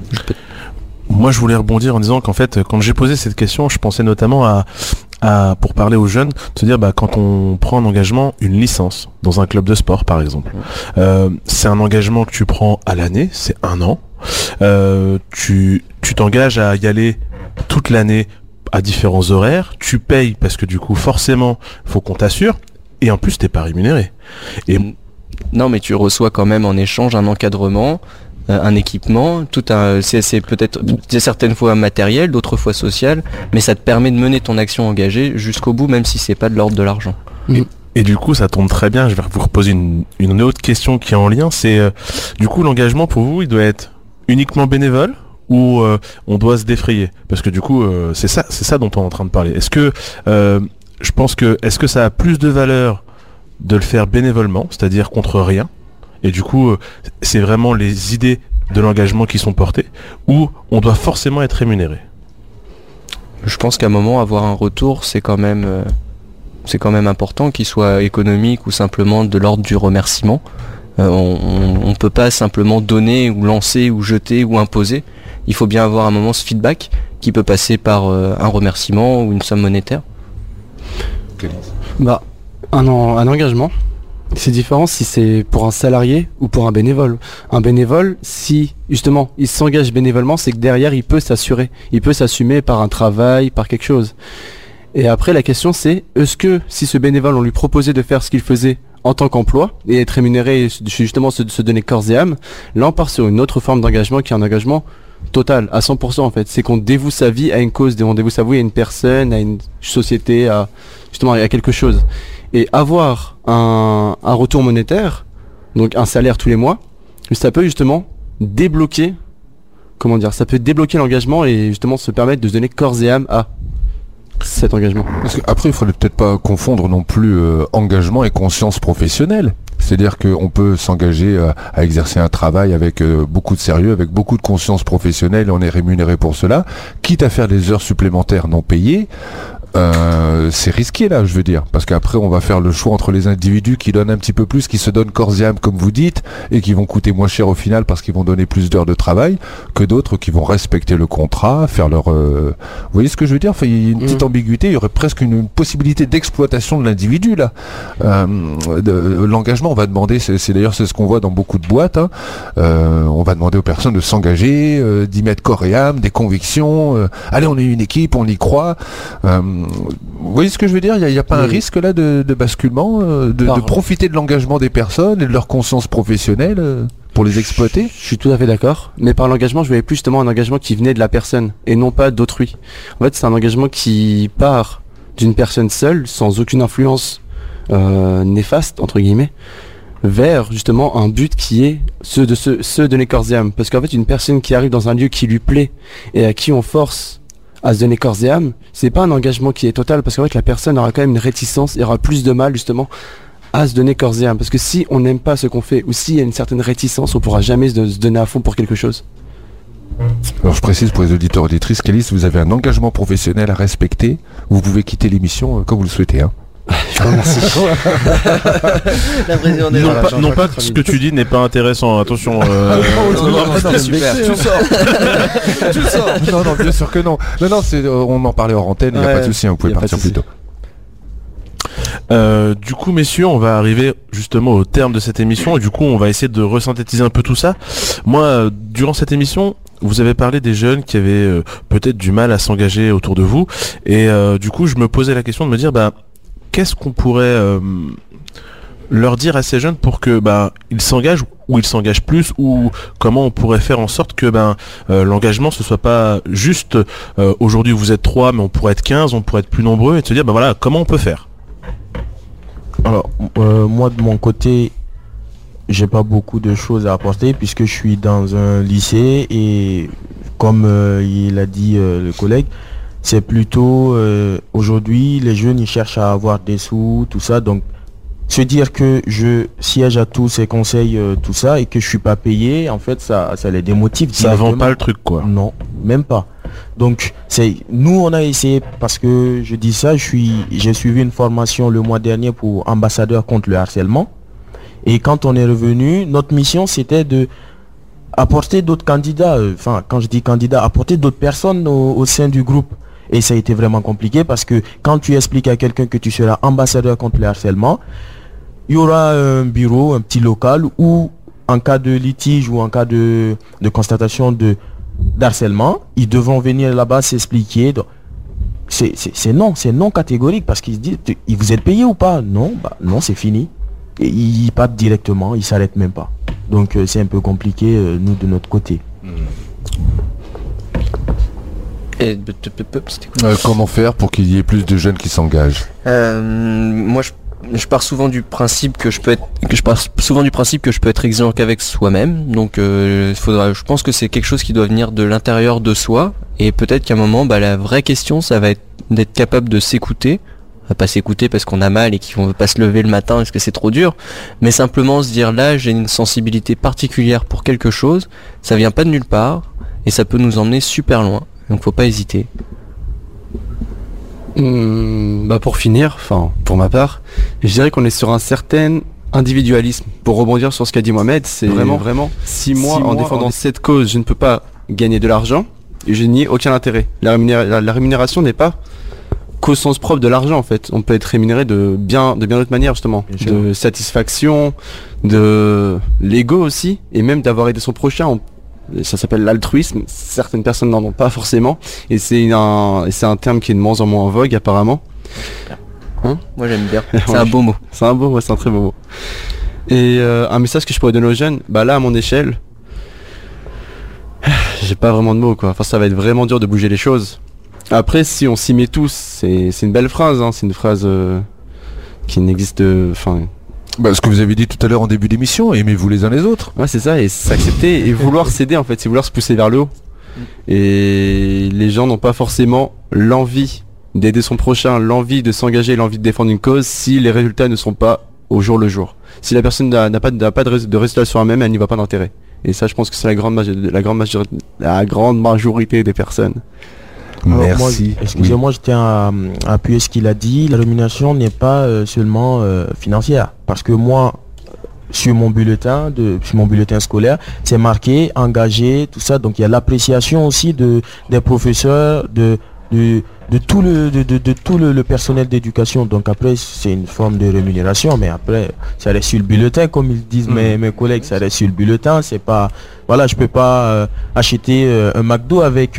Moi, je voulais rebondir en disant qu'en fait, quand j'ai posé cette question, je pensais notamment à pour parler aux jeunes, de se dire, quand on prend un engagement, une licence dans un club de sport, par exemple, c'est un engagement que tu prends à l'année, c'est 1 an. Tu t'engages à y aller toute l'année à différents horaires. Tu payes parce que du coup, forcément, faut qu'on t'assure. Et en plus, t'es pas rémunéré. Et non, mais tu reçois quand même en échange un encadrement, un équipement, c'est peut-être certaines fois matériel, d'autres fois social, mais ça te permet de mener ton action engagée jusqu'au bout, même si c'est pas de l'ordre de l'argent. Et du coup, ça tombe très bien. Je vais vous reposer une autre question qui est en lien. C'est du coup l'engagement pour vous, il doit être uniquement bénévole ou on doit se défrayer? Parce que du coup, c'est ça dont on est en train de parler. Est-ce que est-ce que ça a plus de valeur de le faire bénévolement, c'est-à-dire contre rien? Et du coup, c'est vraiment les idées de l'engagement qui sont portées, ou on doit forcément être rémunéré? Je pense qu'à un moment, avoir un retour, c'est quand même important, qu'il soit économique ou simplement de l'ordre du remerciement. On peut pas simplement donner ou lancer ou jeter ou imposer. Il faut bien avoir à un moment ce feedback qui peut passer par un remerciement ou une somme monétaire. Un engagement, c'est différent si c'est pour un salarié ou pour un bénévole. Un bénévole, si justement il s'engage bénévolement, c'est que derrière il peut s'assurer, il peut s'assumer par un travail, par quelque chose. Et après la question c'est, est-ce que si ce bénévole on lui proposait de faire ce qu'il faisait en tant qu'emploi et être rémunéré et justement se donner corps et âme, là on part sur une autre forme d'engagement qui est un engagement total, à 100% en fait. C'est qu'on dévoue sa vie à une cause, on dévoue sa vie à une personne, à une société, à quelque chose. Et avoir un retour monétaire, donc un salaire tous les mois, ça peut justement débloquer, ça peut débloquer l'engagement et justement se permettre de se donner corps et âme à cet engagement. Parce qu'après, il faudrait peut-être pas confondre non plus engagement et conscience professionnelle. C'est-à-dire qu'on peut s'engager à exercer un travail avec beaucoup de sérieux, avec beaucoup de conscience professionnelle, et on est rémunéré pour cela, quitte à faire des heures supplémentaires non payées. C'est risqué là, je veux dire, parce qu'après on va faire le choix entre les individus qui donnent un petit peu plus, qui se donnent corps et âme comme vous dites, et qui vont coûter moins cher au final parce qu'ils vont donner plus d'heures de travail, que d'autres qui vont respecter le contrat, faire leur... Vous voyez ce que je veux dire? Enfin, il y a une petite ambiguïté, il y aurait presque une possibilité d'exploitation de l'individu là. L'engagement, on va demander, c'est d'ailleurs c'est ce qu'on voit dans beaucoup de boîtes, on va demander aux personnes de s'engager, d'y mettre corps et âme, des convictions, allez on est une équipe, on y croit. Vous voyez ce que je veux dire? Il n'y a pas un risque là de basculement, de profiter de l'engagement des personnes et de leur conscience professionnelle pour les exploiter? Je suis tout à fait d'accord, mais par l'engagement, je voyais plus justement un engagement qui venait de la personne et non pas d'autrui. En fait, c'est un engagement qui part d'une personne seule, sans aucune influence néfaste, entre guillemets, vers justement un but qui est se donner corps et âme. Parce qu'en fait, une personne qui arrive dans un lieu qui lui plaît et à qui on force à se donner corps et âme, c'est pas un engagement qui est total, parce qu'en fait la personne aura quand même une réticence et aura plus de mal justement à se donner corps et âme, parce que si on n'aime pas ce qu'on fait ou s'il y a une certaine réticence, on pourra jamais se donner à fond pour quelque chose. Alors je précise pour les auditeurs et auditrices qu'Alice, vous avez un engagement professionnel à respecter, vous pouvez quitter l'émission quand vous le souhaitez. Je vous remercie. La pression des gens. Non pas que ce que tu dis n'est pas intéressant, attention. c'est super. Tu sors. Non, bien sûr que non. Non, on en parlait hors antenne, il n'y a pas de souci, vous pouvez partir plus tôt. Du coup, messieurs, on va arriver justement au terme de cette émission et du coup, on va essayer de resynthétiser un peu tout ça. Moi, durant cette émission, vous avez parlé des jeunes qui avaient peut-être du mal à s'engager autour de vous et du coup, je me posais la question de me dire, qu'est-ce qu'on pourrait leur dire à ces jeunes pour que ils s'engagent ou ils s'engagent plus, ou comment on pourrait faire en sorte que l'engagement ce soit pas juste aujourd'hui vous êtes 3 mais on pourrait être 15, on pourrait être plus nombreux, et de se dire voilà, comment on peut faire. Alors moi de mon côté, j'ai pas beaucoup de choses à apporter puisque je suis dans un lycée et comme il a dit le collègue, c'est plutôt aujourd'hui les jeunes ils cherchent à avoir des sous, tout ça, donc se dire que je siège à tous ces conseils, tout ça, et que je suis pas payé, en fait ça les démotive. Ça vend pas le truc quoi. Non, même pas. Donc nous on a essayé, parce que je dis ça, j'ai suivi une formation le mois dernier pour ambassadeur contre le harcèlement, et quand on est revenu, notre mission c'était de apporter d'autres candidats, quand je dis candidats, apporter d'autres personnes au sein du groupe. Et ça a été vraiment compliqué parce que quand tu expliques à quelqu'un que tu seras ambassadeur contre le harcèlement, il y aura un bureau, un petit local où en cas de litige ou en cas de constatation d'harcèlement, ils devront venir là-bas s'expliquer. C'est non catégorique parce qu'ils se disent, vous êtes payé ou pas? Non, non, c'est fini. Et ils partent directement, ils s'arrêtent même pas. Donc c'est un peu compliqué, nous, de notre côté. Et Comment faire pour qu'il y ait plus de jeunes qui s'engagent? moi je pars souvent du principe que je peux être exigeant qu'avec soi-même, donc je pense que c'est quelque chose qui doit venir de l'intérieur de soi, et peut-être qu'à un moment la vraie question ça va être d'être capable de s'écouter, pas s'écouter parce qu'on a mal et qu'on veut pas se lever le matin parce que c'est trop dur, mais simplement se dire là j'ai une sensibilité particulière pour quelque chose, ça vient pas de nulle part et ça peut nous emmener super loin, donc faut pas hésiter. Pour finir, pour ma part, je dirais qu'on est sur un certain individualisme. Pour rebondir sur ce qu'a dit Mohamed, c'est vraiment si moi en défendant cette cause je ne peux pas gagner de l'argent, je n'y ai aucun intérêt. La rémunération n'est pas qu'au sens propre de l'argent en fait. On peut être rémunéré de bien d'autres manières justement, de satisfaction, de l'ego aussi, et même d'avoir aidé son prochain. Ça s'appelle l'altruisme, certaines personnes n'en ont pas forcément, et c'est un terme qui est de moins en moins en vogue apparemment. Moi j'aime bien, c'est un beau mot. C'est un très beau mot. Et un message que je pourrais donner aux jeunes, là à mon échelle, j'ai pas vraiment de mots quoi, ça va être vraiment dur de bouger les choses. Après si on s'y met tous, c'est une belle phrase, c'est une phrase qui n'existe, ce que vous avez dit tout à l'heure en début d'émission, aimez-vous les uns les autres. Ouais, c'est ça, et s'accepter et vouloir s'aider en fait, c'est vouloir se pousser vers le haut. Et les gens n'ont pas forcément l'envie d'aider son prochain, l'envie de s'engager, l'envie de défendre une cause si les résultats ne sont pas au jour le jour. Si la personne n'a pas de résultat sur elle-même, elle n'y voit pas d'intérêt. Et ça, je pense que c'est la grande majorité des personnes. Merci. Excusez-moi, je tiens à appuyer ce qu'il a dit. La rémunération n'est pas seulement financière. Parce que moi, sur mon bulletin scolaire, c'est marqué engagé, tout ça. Donc il y a l'appréciation aussi des professeurs, de tout le personnel d'éducation. Donc après c'est une forme de rémunération, mais après ça reste sur le bulletin, comme ils disent mes collègues, ça reste sur le bulletin. C'est pas, je peux pas acheter un McDo avec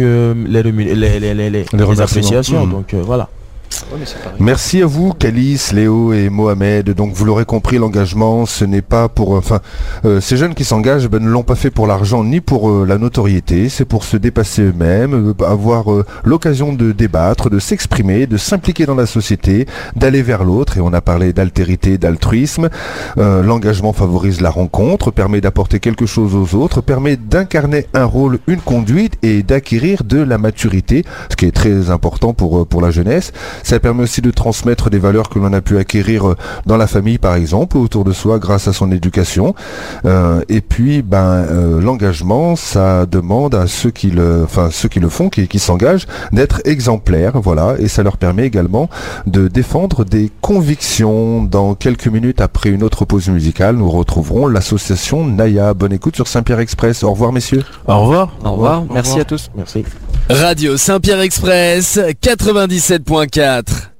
les appréciations. Donc voilà. Merci à vous, Calice, Léo et Mohamed. Donc vous l'aurez compris, l'engagement, ce n'est pas pour... ces jeunes qui s'engagent ne l'ont pas fait pour l'argent ni pour la notoriété. C'est pour se dépasser eux-mêmes, avoir l'occasion de débattre, de s'exprimer, de s'impliquer dans la société, d'aller vers l'autre. Et on a parlé d'altérité, d'altruisme. L'engagement favorise la rencontre, permet d'apporter quelque chose aux autres, permet d'incarner un rôle, une conduite et d'acquérir de la maturité, ce qui est très important pour la jeunesse. Ça permet aussi de transmettre des valeurs que l'on a pu acquérir dans la famille, par exemple, ou autour de soi grâce à son éducation. Et puis, l'engagement, ça demande à ceux qui le font, qui s'engagent, d'être exemplaires, voilà. Et ça leur permet également de défendre des convictions. Dans quelques minutes après une autre pause musicale, nous retrouverons l'association Naya. Bonne écoute sur Saint-Pierre Express. Au revoir, messieurs. Au revoir. Au revoir. Merci à tous. Merci. Radio Saint-Pierre Express 97.4.